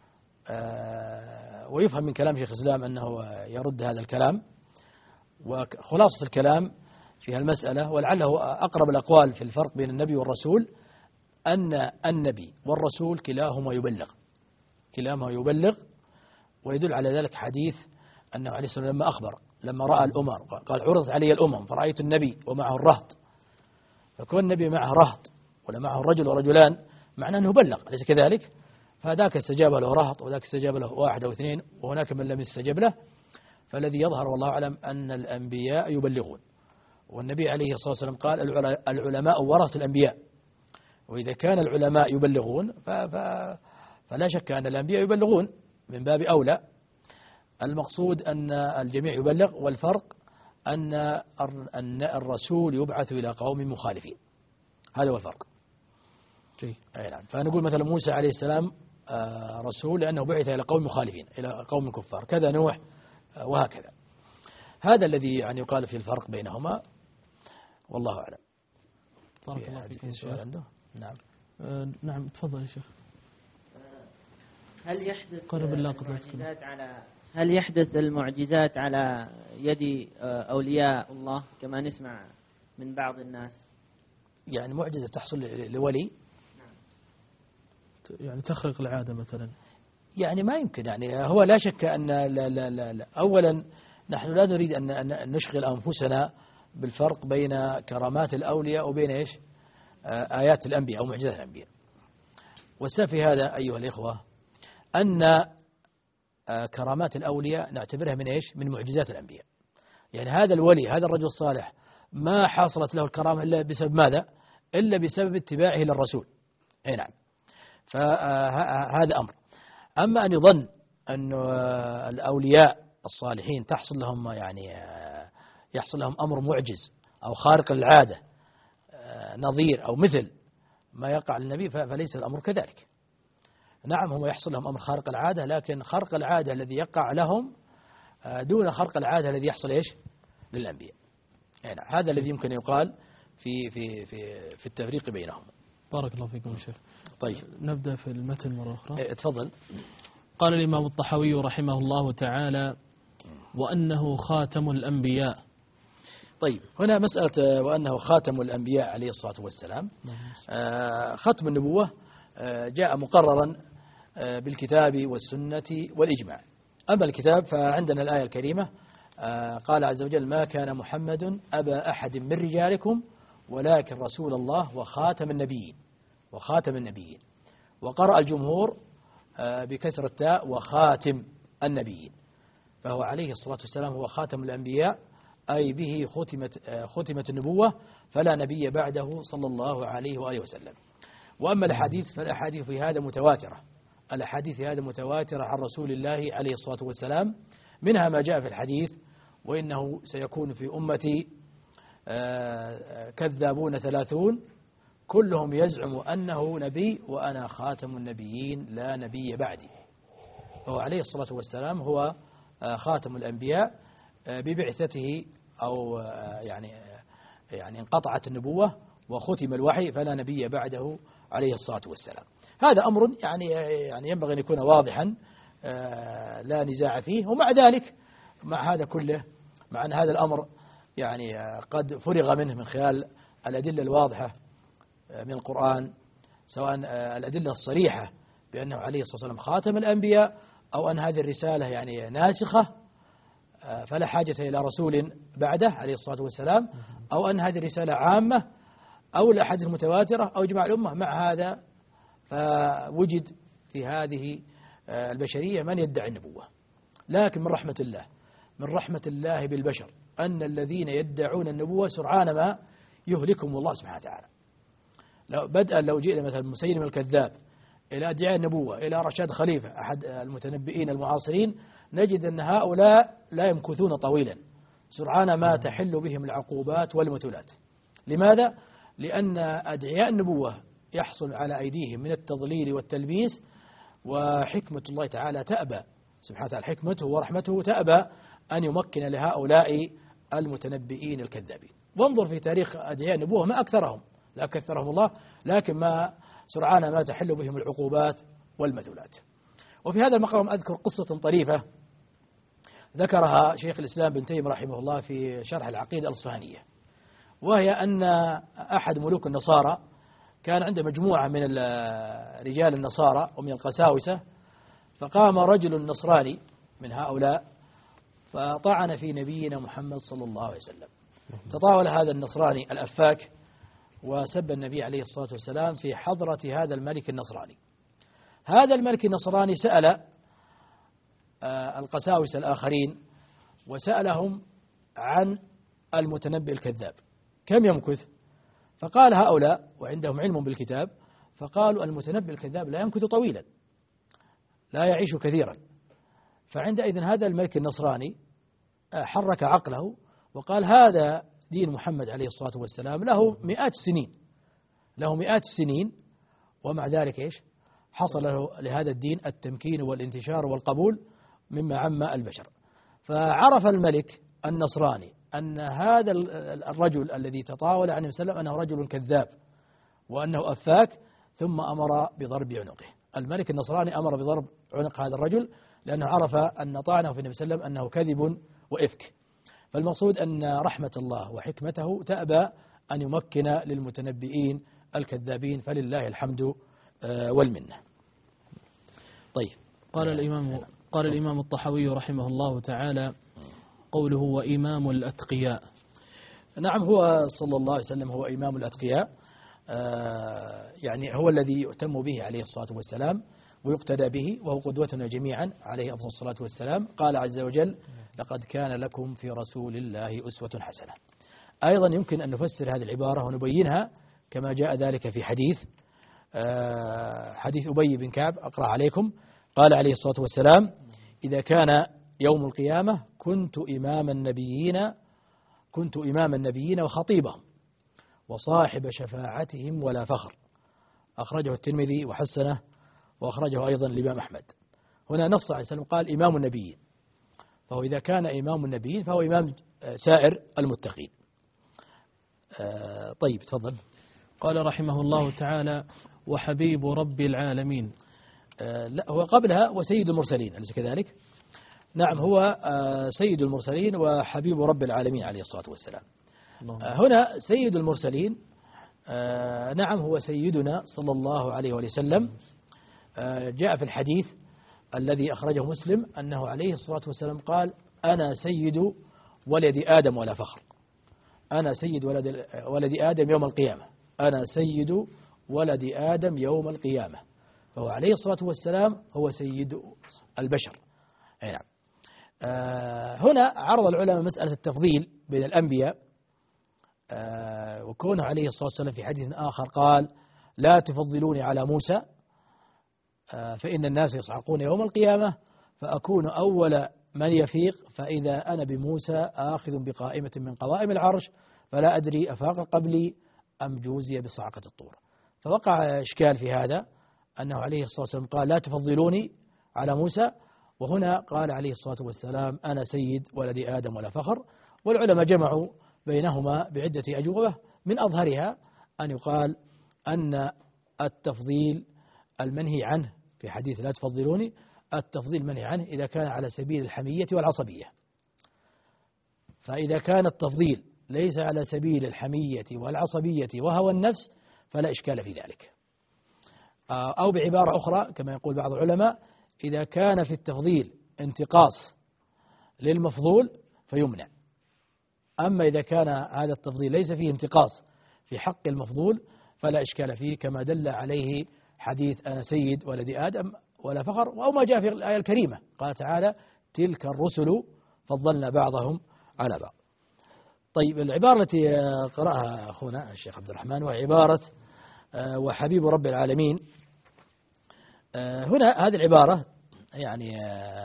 ويفهم من كلام شيخ الإسلام أنه يرد هذا الكلام. وخلاصة الكلام في المسألة، ولعله أقرب الأقوال في الفرق بين النبي والرسول، أن النبي والرسول كلاهما يبلغ. ويدل على ذلك حديث أنه عليه الصلاة والسلام لما أخبر، لما رأى الأمم قال: عرضت علي الأمم فرأيت النبي ومعه الرهط. فكون النبي معه رهط ولا معه رجل ورجلان معناه أنه بلغ، أليس كذلك؟ فذاك استجاب له رهط، وذاك استجاب له واحد أو اثنين، وهناك من لم يستجب له. فالذي يظهر والله أعلم أن الأنبياء يبلغون. والنبي عليه الصلاة والسلام قال: العلماء ورثة الأنبياء. وإذا كان العلماء يبلغون فلا شك أن الأنبياء يبلغون من باب أولى. المقصود أن الجميع يبلغ، والفرق أن الرسول يبعث إلى قوم مخالفين. هذا هو الفرق. نعم. فنقول مثلا موسى عليه السلام رسول لأنه بعث إلى قوم مخالفين، إلى قوم كفار، كذا نوح، وهكذا. هذا الذي يعني يقال في الفرق بينهما، والله أعلم. بارك الله فيكم. سؤال عنده؟ نعم. نعم تفضل يا شيخ. هل يحدث المعجزات على يد أولياء الله كما نسمع من بعض الناس؟ يعني معجزة تحصل لولي، يعني تخرق العادة مثلا، يعني ما يمكن. يعني هو لا شك أن لا. أولا نحن لا نريد أن نشغل أنفسنا بالفرق بين كرامات الأولياء وبين إيش آيات الأنبياء أو معجزات الأنبياء. والسبب في هذا أيها الإخوة أن كرامات الأولياء نعتبرها من إيش؟ من معجزات الأنبياء. يعني هذا الولي، هذا الرجل الصالح، ما حصلت له الكرامة إلا بسبب ماذا؟ إلا بسبب اتباعه للرسول. أي نعم. فهذا أمر. أما أن يظن أن الأولياء الصالحين تحصل لهم يحصل لهم أمر معجز أو خارق العادة، نظير أو مثل ما يقع للنبي، فليس الأمر كذلك. نعم هم يحصل لهم أمر خارق العادة، لكن خارق العادة الذي يقع لهم دون خارق العادة الذي يحصل إيش للأنبياء. يعني هذا الذي يمكن يقال في التفريق بينهم. بارك الله فيكم يا شيخ. طيب نبدأ في المتن مرة أخرى. تفضل. قال الإمام الطحاوي رحمه الله تعالى: وأنه خاتم الأنبياء. طيب هنا مسألة وأنه خاتم الأنبياء عليه الصلاة والسلام. ختم النبوة جاء مقررا بالكتاب والسنة والإجماع. أما الكتاب فعندنا الآية الكريمة قال عز وجل: ما كان محمد أبا أحد من رجالكم ولكن رسول الله وخاتم النبيين. وقرأ الجمهور بكسر التاء وخاتم النبيين، فهو عليه الصلاة والسلام هو خاتم الأنبياء، أي به ختمت النبوة، فلا نبي بعده صلى الله عليه وآله وسلم. وأما الأحاديث فالأحاديث في هذا متواترة. الأحاديث في هذا متواترة عن رسول الله عليه الصلاة والسلام، منها ما جاء في الحديث: وإنه سيكون في أمتي كذابون 30 كلهم يزعم أنه نبي وأنا خاتم النبيين لا نبي بعدي. فهو عليه الصلاة والسلام هو خاتم الأنبياء ببعثته، أو يعني انقطعت النبوة وختم الوحي فلا نبي بعده عليه الصلاة والسلام. هذا أمر يعني ينبغي أن يكون واضحا لا نزاع فيه. ومع ذلك مع هذا كله، مع أن هذا الأمر يعني قد فرغ منه من خلال الأدلة الواضحة من القرآن، سواء الأدلة الصريحة بأنه عليه الصلاة والسلام خاتم الأنبياء، أو أن هذه الرسالة يعني ناسخة فلا حاجة إلى رسول بعده عليه الصلاة والسلام، أو أن هذه الرسالة عامة، أو الأحاديث المتواترة، أو إجماع الأمة. مع هذا فوجد في هذه البشرية من يدعي النبوة. لكن من رحمة الله بالبشر أن الذين يدعون النبوة سرعان ما يهلكهم الله سبحانه وتعالى. لو جئنا مثلا مسيلمة الكذاب إلى ادعاء النبوة، إلى رشاد خليفة أحد المتنبئين المعاصرين، نجد أن هؤلاء لا يمكثون طويلا، سرعان ما تحل بهم العقوبات والمثلات. لماذا؟ لأن أدعياء النبوة يحصل على أيديهم من التضليل والتلبيس، وحكمة الله تعالى تأبى سبحانه وتعالى، حكمته ورحمته تأبى أن يمكن لهؤلاء المتنبئين الكذابين. وانظر في تاريخ أدعياء النبوة ما أكثرهم، لا كثرهم الله، لكن ما سرعان ما تحل بهم العقوبات والمثلات. وفي هذا المقام أذكر قصة طريفة ذكرها شيخ الإسلام بن تيمية رحمه الله في شرح العقيدة الأصفهانية، وهي أن أحد ملوك النصارى كان عنده مجموعة من رجال النصارى ومن القساوسة، فقام رجل نصراني من هؤلاء فطعن في نبينا محمد صلى الله عليه وسلم. تطاول هذا النصراني الأفاك وسب النبي عليه الصلاة والسلام في حضرة هذا الملك النصراني. هذا الملك النصراني سأل القساوسة الآخرين وسألهم عن المتنبئ الكذاب كم يمكث، فقال هؤلاء وعندهم علم بالكتاب، فقالوا المتنبئ الكذاب لا يمكث طويلا، لا يعيش كثيرا. فعندئذ هذا الملك النصراني حرك عقله وقال هذا دين محمد عليه الصلاة والسلام له مئات السنين، ومع ذلك إيش حصل له لهذا الدين التمكين والانتشار والقبول مما عم البشر. فعرف الملك النصراني أن هذا الرجل الذي تطاول عنه وسلم أنه رجل كذاب وأنه أفاك، ثم أمر بضرب عنقه. الملك النصراني أمر بضرب عنق هذا الرجل لأنه عرف أن طعنه في النبي صلى الله عليه وسلم أنه كذب وإفك. فالمقصود أن رحمة الله وحكمته تأبى أن يمكن للمتنبئين الكذابين، فلله الحمد والمنة. طيب، قال الإمام الطحاوي رحمه الله تعالى قوله وإمام الأتقياء. نعم، هو صلى الله عليه وسلم هو إمام الأتقياء، يعني هو الذي يؤتم به عليه الصلاة والسلام ويقتدى به، وهو قدوتنا جميعا عليه أفضل الصلاة والسلام. قال عز وجل لقد كان لكم في رسول الله أسوة حسنة. أيضا يمكن أن نفسر هذه العبارة ونبينها كما جاء ذلك في حديث أبي بن كعب، أقرأ عليكم. قال عليه الصلاة والسلام إذا كان يوم القيامة كنت إمام النبيين وخطيبهم وصاحب شفاعتهم ولا فخر. أخرجه الترمذي وحسنه، وأخرجه أيضا الإمام أحمد. هنا نص عليه السلام قال إمام النبيين، فهو إذا كان إمام النبيين فهو إمام سائر المتقين. طيب تفضل. قال رحمه الله تعالى وحبيب رب العالمين. لا، هو قبلها وسيد المرسلين، أليس كذلك؟ نعم، هو سيد المرسلين وحبيب رب العالمين عليه الصلاة والسلام. هنا سيد المرسلين، نعم هو سيدنا صلى الله عليه وسلم. جاء في الحديث الذي أخرجه مسلم أنه عليه الصلاة والسلام قال أنا سيد ولد آدم ولا فخر. أنا سيد ولد آدم يوم القيامة. أنا سيد ولد آدم يوم القيامة. فهو عليه الصلاة والسلام هو سيد البشر. نعم. هنا عرض العلماء مسألة التفضيل بين الأنبياء، وكونه عليه الصلاة والسلام في حديث آخر قال لا تفضلوني على موسى فإن الناس يصعقون يوم القيامة فأكون أول من يفيق فإذا أنا بموسى آخذ بقائمة من قوائم العرش فلا أدري أفاق قبلي أم جوزي بصعقة الطور. فوقع إشكال في هذا، أنه عليه الصلاة والسلام قال لا تفضلوني على موسى، وهنا قال عليه الصلاة والسلام أنا سيد ولد آدم ولا فخر. والعلماء جمعوا بينهما بعدة أجوبة، من أظهرها أن يقال أن التفضيل المنهي عنه في حديث لا تفضلوني، التفضيل المنهي عنه إذا كان على سبيل الحمية والعصبية. فإذا كان التفضيل ليس على سبيل الحمية والعصبية وهوى النفس فلا إشكال في ذلك. أو بعبارة أخرى كما يقول بعض العلماء، إذا كان في التفضيل انتقاص للمفضول فيمنع. أما إذا كان هذا التفضيل ليس فيه انتقاص في حق المفضول فلا إشكال فيه، كما دل عليه حديث أنا سيد ولد آدم ولا فخر، أو ما جاء في الآية الكريمة قال تعالى تلك الرسل فضلنا بعضهم على بعض. طيب العبارة التي قرأها أخونا الشيخ عبد الرحمن وعبارة وحبيب رب العالمين، هنا هذه العبارة يعني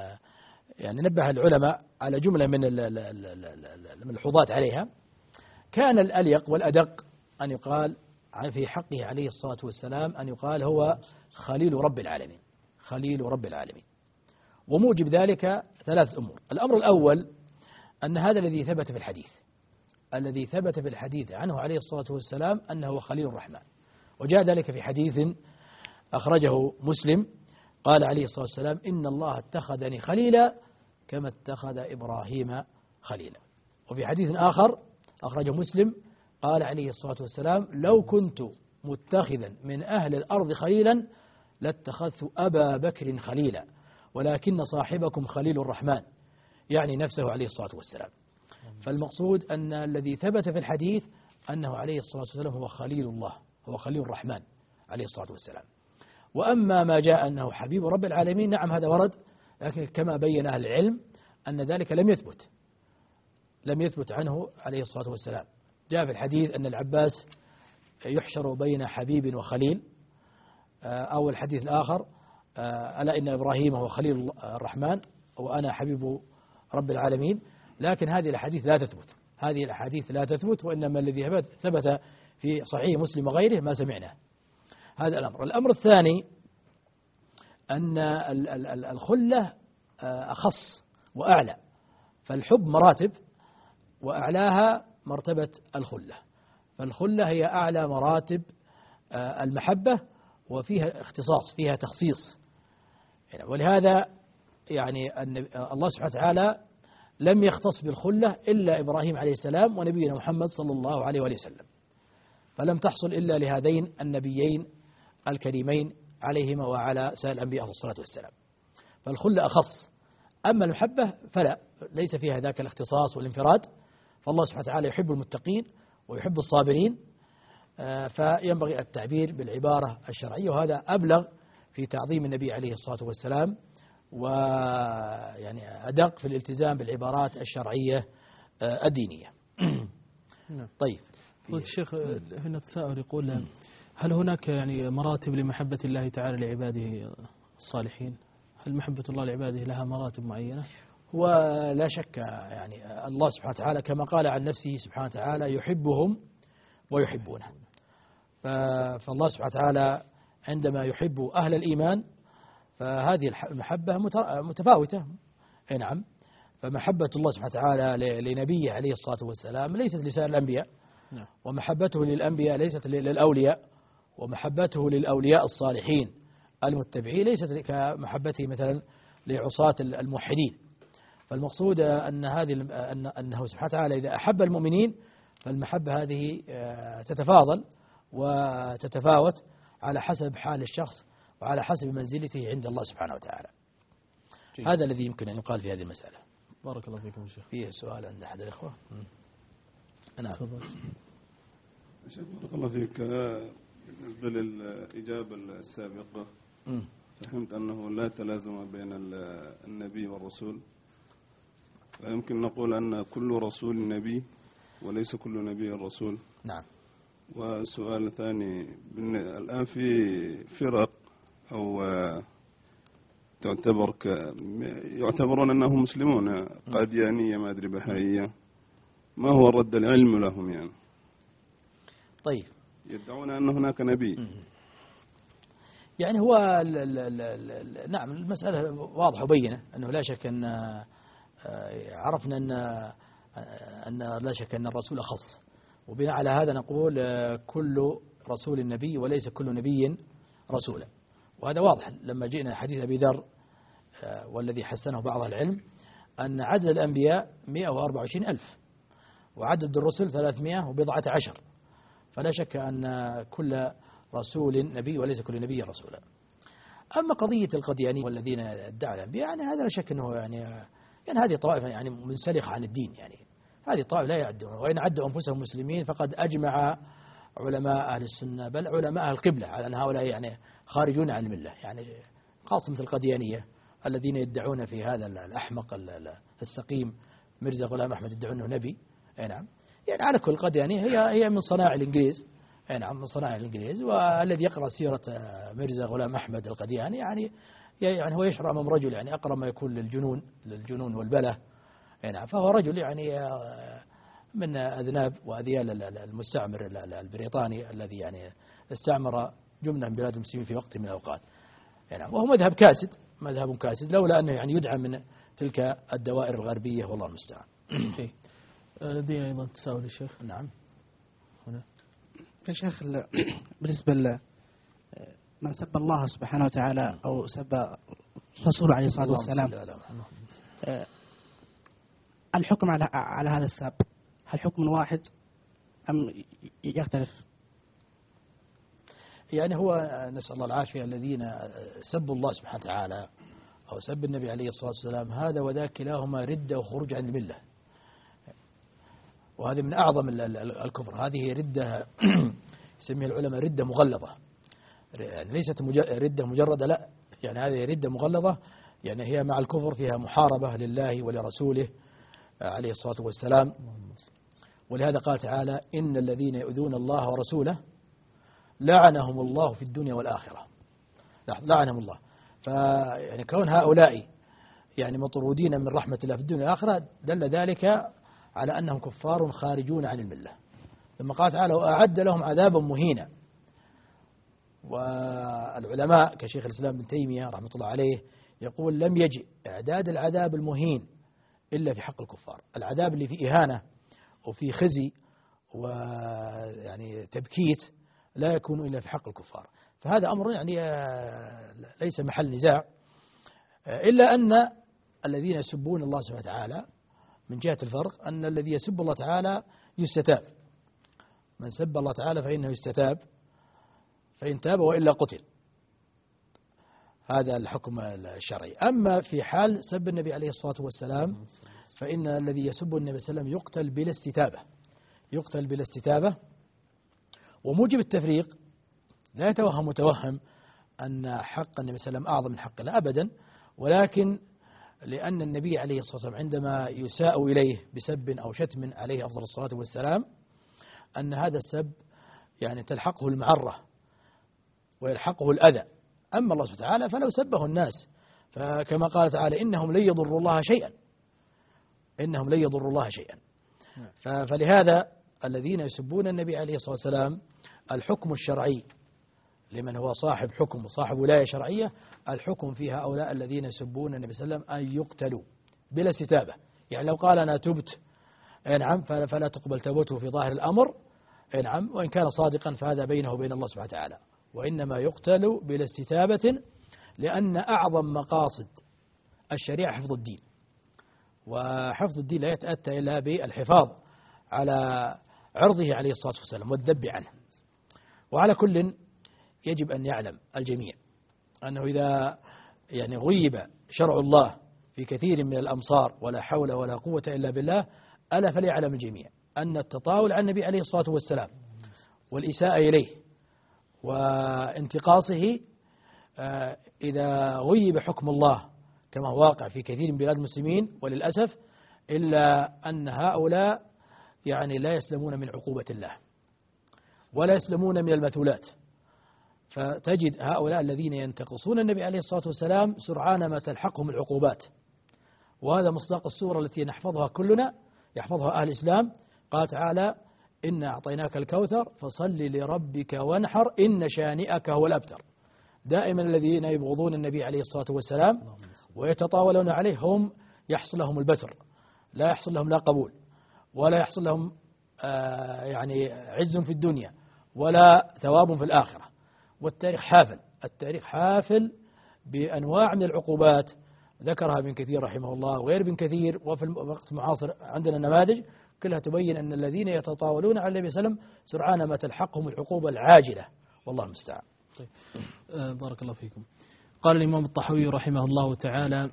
نبه العلماء على جملة من الملحوظات عليها. كان الأليق والأدق أن يقال في حقه عليه الصلاة والسلام أن يقال هو خليل رب العالمين، خليل رب العالمين. وموجب ذلك ثلاث أمور. الأمر الأول أن هذا الذي ثبت في الحديث، الذي ثبت في الحديث عنه عليه الصلاة والسلام أنه خليل الرحمن، وجاء ذلك في حديث أخرجه مسلم قال عليه الصلاة والسلام إن الله اتخذني خليلا كما اتخذ إبراهيم خليلا. وفي حديث آخر أخرجه مسلم قال عليه الصلاة والسلام لو كنت متخذا من أهل الأرض خليلا لاتخذت أبا بكر خليلا ولكن صاحبكم خليل الرحمن، يعني نفسه عليه الصلاة والسلام. فالمقصود أن الذي ثبت في الحديث أنه عليه الصلاة والسلام هو خليل الله، هو خليل الرحمن عليه الصلاة والسلام. وأما ما جاء أنه حبيب رب العالمين، نعم هذا ورد، لكن كما بين أهل العلم أن ذلك لم يثبت عنه عليه الصلاة والسلام. جاء في الحديث أن العباس يحشر بين حبيب وخليل، أو الحديث الآخر ألا إن إبراهيم هو خليل الرحمن وأنا حبيب رب العالمين. لكن هذه الأحاديث لا تثبت، وإنما الذي ثبت في صحيح مسلم وغيره ما سمعناه. هذا الأمر. الأمر الثاني أن الخلة أخص وأعلى، فالحب مراتب وأعلاها مرتبة الخلة، فالخلة هي أعلى مراتب المحبة وفيها اختصاص، فيها تخصيص. ولهذا يعني أن الله سبحانه وتعالى لم يختص بالخلة إلا إبراهيم عليه السلام ونبينا محمد صلى الله عليه وسلم، فلم تحصل إلا لهذين النبيين الكريمين عليهما وعلى سائر الأنبياء عليه الصلاة والسلام. فالخلة أخص. أما المحبة فلا، ليس فيها ذاك الاختصاص والانفراد. فالله سبحانه وتعالى يحب المتقين ويحب الصابرين، فينبغي التعبير بالعبارة الشرعية، وهذا أبلغ في تعظيم النبي عليه الصلاة والسلام، ويعني أدق في الالتزام بالعبارات الشرعية الدينية. طيب الشيخ هنا تساؤل يقول هل هناك يعني مراتب لمحبة الله تعالى لعباده الصالحين؟ هل محبة الله لعباده لها مراتب معينة؟ ولا شك يعني الله سبحانه وتعالى كما قال عن نفسه سبحانه وتعالى يحبهم ويحبونه. فالله سبحانه وتعالى عندما يحب أهل الإيمان فهذه المحبة متفاوتة. نعم، فمحبة الله سبحانه وتعالى لنبيه عليه الصلاة والسلام ليست لسائر الأنبياء، ومحبته للأنبياء ليست للأولياء، ومحبته للأولياء الصالحين المتبعين ليست كمحبته مثلا لعصاة الموحدين. فالمقصود أنه سبحانه وتعالى إذا أحب المؤمنين فالمحبة هذه تتفاضل وتتفاوت على حسب حال الشخص وعلى حسب منزلته عند الله سبحانه وتعالى. هذا الذي يمكن أن يقال في هذه المسألة. بارك الله فيكم شيخ. فيه سؤال عند أحد الإخوة؟ نعم. شيخ بارك الله فيك، بالنسبة للإجابة السابقة فهمت أنه لا تلازم بين النبي والرسول، فيمكن نقول أن كل رسول نبي وليس كل نبي رسول. نعم. والسؤال الثاني، الآن في فرق أو يعتبرون أنهم مسلمون، قاديانية ما أدري بهائية، ما هو الرد العلم لهم يعني؟ طيب يدعون أن هناك نبي. يعني هو نعم المسألة واضحة وبينة أنه لا شك أن عرفنا أن لا شك أن الرسول أخص، وبناء على هذا نقول كل رسول نبي وليس كل نبي رسولا، وهذا واضح لما جئنا حديث أبي ذر والذي حسنه بعض العلم أن عدد الأنبياء 124,000 وعدد الرسل 310، فلا شك أن كل رسول نبي وليس كل نبي رسولا. أما قضية القديانيين والذين ادعوا الأنبياء يعني هذا لا شك أنه يعني هذه طائفة يعني منسلخة عن الدين، يعني هذه طائفة لا يعدون، وإن عدوا أنفسهم مسلمين فقد أجمع علماء أهل السنة بل علماء أهل القبلة على أن هؤلاء يعني خارجون عن الملة، يعني خاصة مثل القديانية الذين يدعون في هذا الأحمق السقيم مرزا غلام أحمد يدعون أنه نبي. نعم يعني على كل قديانية هي من صناع الإنجليز. نعم من صناع الإنجليز، والذي يقرأ سيرة مرزا غلام أحمد القدياني يعني هو يشعر أمام رجل يعني أقرب ما يكون للجنون والبلة. نعم فهو رجل يعني من أذناب وأذيال المستعمر البريطاني الذي يعني استعمر جملة من بلاد المسلمين في وقت من الأوقات. نعم وهو مذهب كاسد لولا أنه يعني يدعم من تلك الدوائر الغربية والله المستعان. لدينا أيضا تساؤل يا شيخ. نعم هنا يا شيخ بالنسبة من سب الله سبحانه وتعالى أو سب رسوله عليه الصلاة والسلام، الحكم على هذا السب هل حكم واحد أم يختلف؟ يعني هو نسأل الله العافية الذين سبوا الله سبحانه وتعالى أو سب النبي عليه الصلاة والسلام هذا وذاك كلاهما ردة وخروج عن الملة، وهذه من أعظم الكفر. هذه ردة يسميها العلماء ردة مغلظة، يعني ليست ردة مجردة، لا يعني هذه ردة مغلظة، يعني هي مع الكفر فيها محاربة لله ولرسوله عليه الصلاة والسلام. ولهذا قال تعالى إن الذين يؤذون الله ورسوله لعنهم الله في الدنيا والآخرة، لعنهم الله. فيعني كون هؤلاء يعني مطرودين من رحمة الله في الدنيا والآخرة دل ذلك على أنهم كفار خارجون عن الملة. ثم قال تعالى وأعد لهم عذابا مهينا. والعلماء كشيخ الإسلام ابن تيمية رحمة الله عليه يقول لم يجئ إعداد العذاب المهين إلا في حق الكفار، العذاب اللي فيه إهانة وفي خزي ويعني تبكيت لا يكون إلا في حق الكفار. فهذا أمر يعني ليس محل نزاع، إلا أن الذين يسبون الله سبحانه وتعالى من جهة الفرق أن الذي يسب الله تعالى يستتاب، من سب الله تعالى فإنه يستتاب فإن تاب وإلا قتل، هذا الحكم الشرعي. أما في حال سب النبي عليه الصلاة والسلام فإن الذي يسب النبي صلى الله عليه وسلم يقتل بلا استتابة. وموجب التفريق لا يتوهم متوهم أن حق النبي صلى الله عليه وسلم أعظم من حق الله أبدا، ولكن لأن النبي عليه الصلاة والسلام عندما يساء إليه بسب أو شتم عليه أفضل الصلاة والسلام أن هذا السب يعني تلحقه المعرة ويلحقه الأذى. أما الله سبحانه وتعالى فلو سبه الناس فكما قال تعالى إنهم لن يضروا الله شيئا، فلهذا الذين يسبون النبي عليه الصلاة والسلام الحكم الشرعي لمن هو صاحب حكم وصاحب ولاية شرعية، الحكم في هؤلاء الذين يسبون النبي صلى الله عليه وسلم أن يقتلوا بلا استتابة. يعني لو قال أنا تبت نعم فلا تقبل توبته في ظاهر الأمر نعم، وإن كان صادقا فهذا بينه وبين الله سبحانه وتعالى، وإنما يقتل بلا استتابة، لأن أعظم مقاصد الشريعة حفظ الدين، وحفظ الدين لا يتأتى إلا بالحفاظ على عرضه عليه الصلاة والسلام والذب عنه. وعلى كل يجب أن يعلم الجميع أنه إذا يعني غيب شرع الله في كثير من الأمصار ولا حول ولا قوة إلا بالله، ألا فليعلم الجميع أن التطاول على النبي عليه الصلاة والسلام والإساءة إليه وانتقاصه إذا غيب حكم الله كما هو واقع في كثير من بلاد المسلمين وللأسف، إلا أن هؤلاء يعني لا يسلمون من عقوبة الله ولا يسلمون من المثولات. فتجد هؤلاء الذين ينتقصون النبي عليه الصلاة والسلام سرعان ما تلحقهم العقوبات، وهذا مصداق السورة التي نحفظها كلنا يحفظها أهل الإسلام. قال تعالى إنا أعطيناك الكوثر فصل لربك وانحر إن شانئك هو الأبتر. دائما الذين يبغضون النبي عليه الصلاة والسلام ويتطاولون عليه هم يحصل لهم البتر، لا يحصل لهم لا قبول ولا يحصل لهم يعني عز في الدنيا ولا ثواب في الآخرة. والتاريخ حافل، التاريخ حافل بأنواع من العقوبات ذكرها ابن كثير رحمه الله وغير ابن كثير، وفي الوقت المعاصر عندنا نماذج كلها تبين أن الذين يتطاولون على النبي صلى الله عليه وسلم سرعان ما تلحقهم العقوبة العاجلة، والله المستعان. طيب. بارك الله فيكم. قال الإمام الطحاوي رحمه الله تعالى: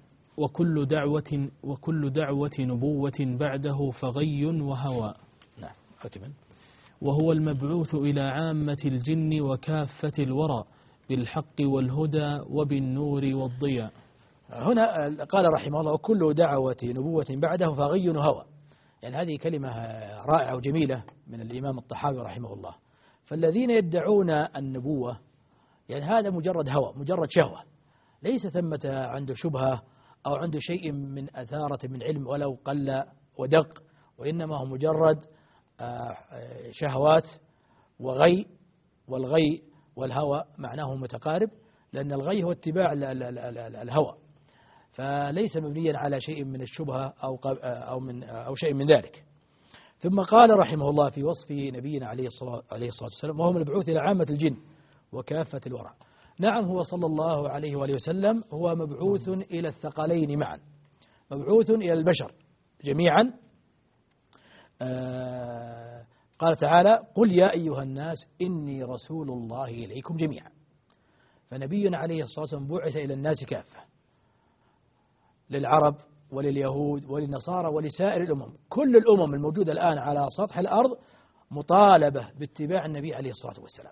وكل دعوة نبوة بعده فغي وهوى. نعم. أكمل. وهو المبعوث إلى عامة الجن وكافة الورى بالحق والهدى وبالنور والضياء. هنا قال رحمه الله: وكل دعوة نبوة بعده فغي وهوى. يعني هذه كلمة رائعة وجميلة من الإمام الطحاوي رحمه الله. فالذين يدعون النبوة يعني هذا مجرد هوى، مجرد شهوة، ليس ثمة عنده شبهة أو عنده شيء من أثارة من علم ولو قل ودق، وإنما هو مجرد شهوات وغي. والغي والهوى معناه متقارب، لأن الغي هو اتباع الهوى، فليس مبنيا على شيء من الشبهة أو شيء من ذلك. ثم قال رحمه الله في وصف نبينا عليه الصلاة والسلام: وهو المبعوث إلى عامة الجن وكافة الورى. نعم، هو صلى الله عليه وآله وسلم هو مبعوث إلى الثقلين معا، مبعوث إلى البشر جميعا. قال تعالى: قل يا أيها الناس إني رسول الله إليكم جميعا. فنبينا عليه الصلاة والسلام بعث إلى الناس كافة، للعرب ولليهود وللنصارى ولسائر الأمم. كل الأمم الموجودة الآن على سطح الأرض مطالبة باتباع النبي عليه الصلاة والسلام.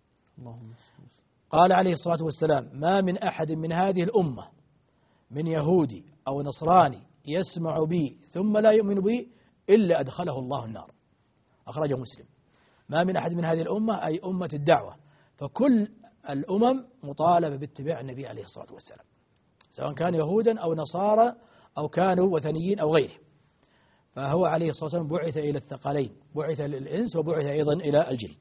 قال عليه الصلاة والسلام: ما من أحد من هذه الأمة من يهودي أو نصراني يسمع بي ثم لا يؤمن بي إلا أدخله الله النار. أخرجه مسلم. ما من أحد من هذه الأمة أي أمة الدعوة، فكل الأمم مطالبة باتباع النبي عليه الصلاة والسلام، سواء كان يهودا أو نصارى أو كانوا وثنيين أو غيره. فهو عليه الصلاة والسلام بعث إلى الثقلين، بعث للإنس وبعث أيضا إلى الجن.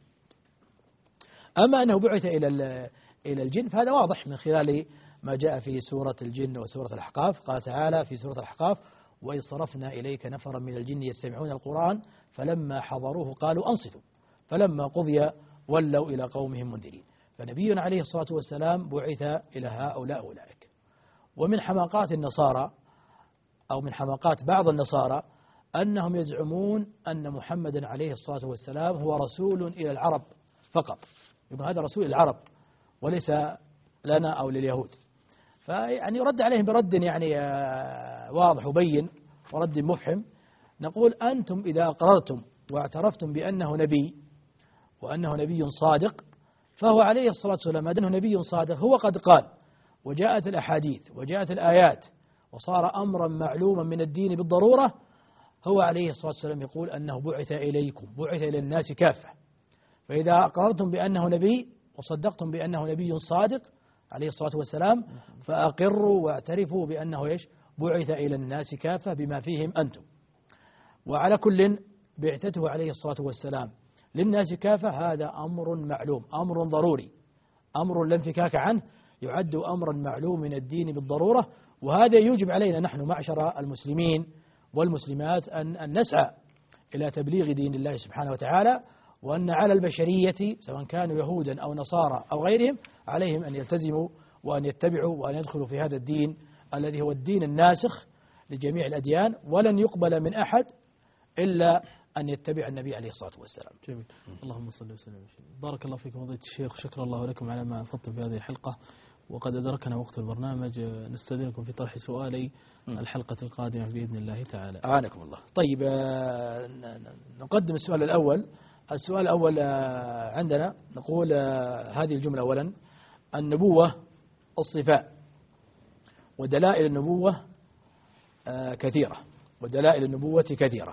أما أنه بعث إلى الجن فهذا واضح من خلال ما جاء في سورة الجن وسورة الأحقاف. قال تعالى في سورة الأحقاف: وإذ صرفنا إليك نفرا من الجن يستمعون القرآن فلما حضروه قالوا أنصتوا فلما قضي ولوا إلى قومهم منذرين. فنبينا عليه الصلاة والسلام بعث إلى هؤلاء أولئك. ومن حماقات النصارى أو من حماقات بعض النصارى أنهم يزعمون أن محمدا عليه الصلاة والسلام هو رسول إلى العرب فقط، يقول هذا رسول العرب وليس لنا أو لليهود. فيعني يرد عليهم برد يعني واضح وبين ورد مفحم. نقول: أنتم إذا أقررتم واعترفتم بأنه نبي وأنه نبي صادق، فهو عليه الصلاة والسلام ما دام نبي صادق هو قد قال، وجاءت الأحاديث وجاءت الآيات وصار أمرا معلوما من الدين بالضرورة، هو عليه الصلاة والسلام يقول أنه بعث إليكم، بعث إلى الناس كافة. فإذا أقررتم بأنه نبي وصدقتم بأنه نبي صادق عليه الصلاة والسلام، فأقروا واعترفوا بأنه بعث إلى الناس كافة بما فيهم أنتم. وعلى كل بعثته عليه الصلاة والسلام للناس كافة هذا أمر معلوم، أمر ضروري، أمر لا انفكاك عنه، يعد أمرا معلوم من الدين بالضرورة. وهذا يوجب علينا نحن معشر المسلمين والمسلمات أن نسعى إلى تبليغ دين الله سبحانه وتعالى، وأن على البشرية سواء كانوا يهودا أو نصارى أو غيرهم عليهم أن يلتزموا وأن يتبعوا وأن يدخلوا في هذا الدين الذي هو الدين الناسخ لجميع الأديان، ولن يقبل من أحد إلا أن يتبع النبي عليه الصلاة والسلام. جميل. اللهم صل وسلم. بارك الله فيكم فضيلة الشيخ، شكر الله لكم على ما أفضتم في هذه الحلقة، وقد أدركنا وقت البرنامج. نستأذنكم في طرح سؤالي الحلقة القادمة بإذن الله تعالى. أعانكم الله. طيب، نقدم السؤال الأول. السؤال الأول عندنا نقول هذه الجملة أولا: النبوة الصفاء ودلائل النبوة كثيرة، ودلائل النبوة كثيرة.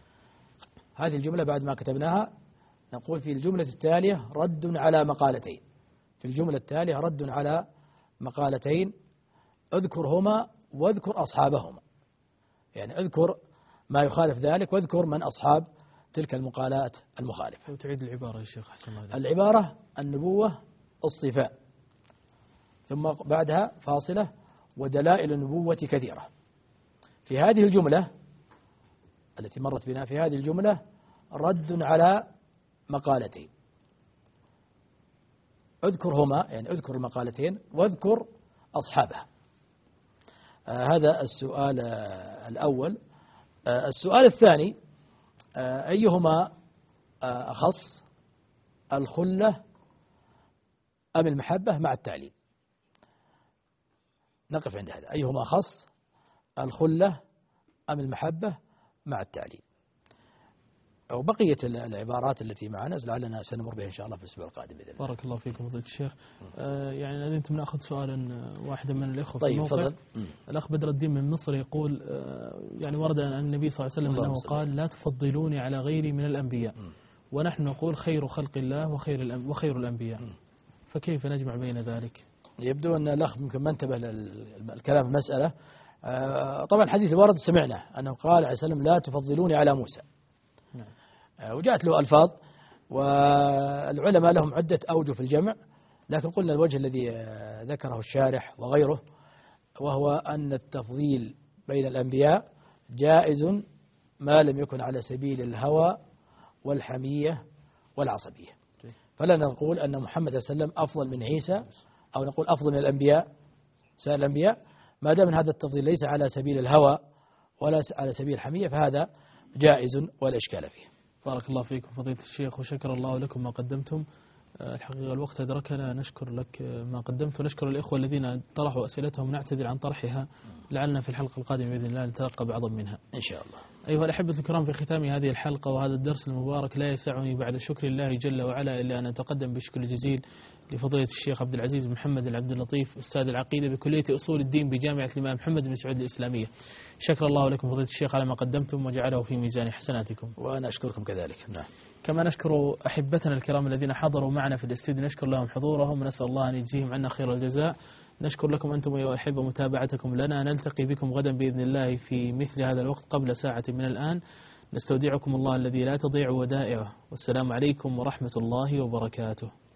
هذه الجملة بعد ما كتبناها نقول في الجملة التالية رد على مقالتين. في الجملة التالية رد على مقالتين، اذكرهما واذكر أصحابهما، يعني اذكر ما يخالف ذلك واذكر من أصحاب تلك المقالات المخالفة. لو تعيد العبارة يا شيخ أحسن الله. العبارة النبوة اصطفاء، ثم بعدها فاصلة ودلائل النبوة كثيرة. في هذه الجملة التي مرت بنا، في هذه الجملة رد على مقالتين، اذكرهما، يعني اذكر المقالتين واذكر أصحابها. هذا السؤال الأول. السؤال الثاني: أيهما أخص، الخلة أم المحبة مع التعليل؟ نقف عند هذا، أيهما أخص، الخلة أم المحبة مع التعليل؟ وبقية العبارات التي معنا لعلنا سنمر بها إن شاء الله في الأسبوع القادم بإذن الله. بارك الله فيكم فضيلة الشيخ. يعني أذنتم نأخذ سؤالا واحدا من الإخوة في طيب الموقع. فضل. الأخ بدر الدين من مصر يقول يعني ورد عن النبي صلى الله عليه وسلم أنه قال: لا تفضلوني على غيري من الأنبياء، ونحن نقول خير خلق الله وخير الأنبياء، فكيف نجمع بين ذلك؟ يبدو أن الأخ يمكن ما انتبه للكلام في المسألة. طبعا الحديث الوارد سمعنا أنه قال عليه السلام: لا تفضلوني على موسى. وجاءت له ألفاظ، والعلماء لهم عدة أوجه في الجمع، لكن قلنا الوجه الذي ذكره الشارح وغيره، وهو أن التفضيل بين الأنبياء جائز ما لم يكن على سبيل الهوى والحمية والعصبية. فلا نقول أن محمد صلى الله عليه وسلم أفضل من عيسى، أو نقول أفضل من الأنبياء سائر الأنبياء، ما دام هذا التفضيل ليس على سبيل الهوى ولا على سبيل الحمية فهذا جائز ولا إشكال فيه. بارك الله فيكم فضيلة الشيخ، وشكر الله لكم ما قدمتم. الحقيقة الوقت أدركنا، نشكر لك ما قدمت، ونشكر الإخوة الذين طرحوا أسئلتهم، نعتذر عن طرحها، لعلنا في الحلقة القادمة بإذن الله نتلقى بعضا منها إن شاء الله. أيها الأحبة الكرام، في ختام هذه الحلقة وهذا الدرس المبارك لا يسعني بعد شكر الله جل وعلا إلا أن أتقدم بشكر جزيل لفضيلة الشيخ عبد العزيز محمد العبد اللطيف، أستاذ العقيدة بكلية أصول الدين بجامعة الإمام محمد بن سعود الإسلامية. شكر الله لكم فضيلة الشيخ على ما قدمتم وجعله في ميزان حسناتكم. وأنا أشكركم كذلك. نعم. كما نشكر أحبتنا الكرام الذين حضروا معنا في الاستديو، نشكر لهم حضورهم ونسأل الله أن يجزيهم عنا خير الجزاء. نشكر لكم أنتم أيها الأحبة متابعتكم لنا. نلتقي بكم غدا بإذن الله في مثل هذا الوقت قبل ساعة من الآن. نستودعكم الله الذي لا تضيع ودائعه، والسلام عليكم ورحمة الله وبركاته.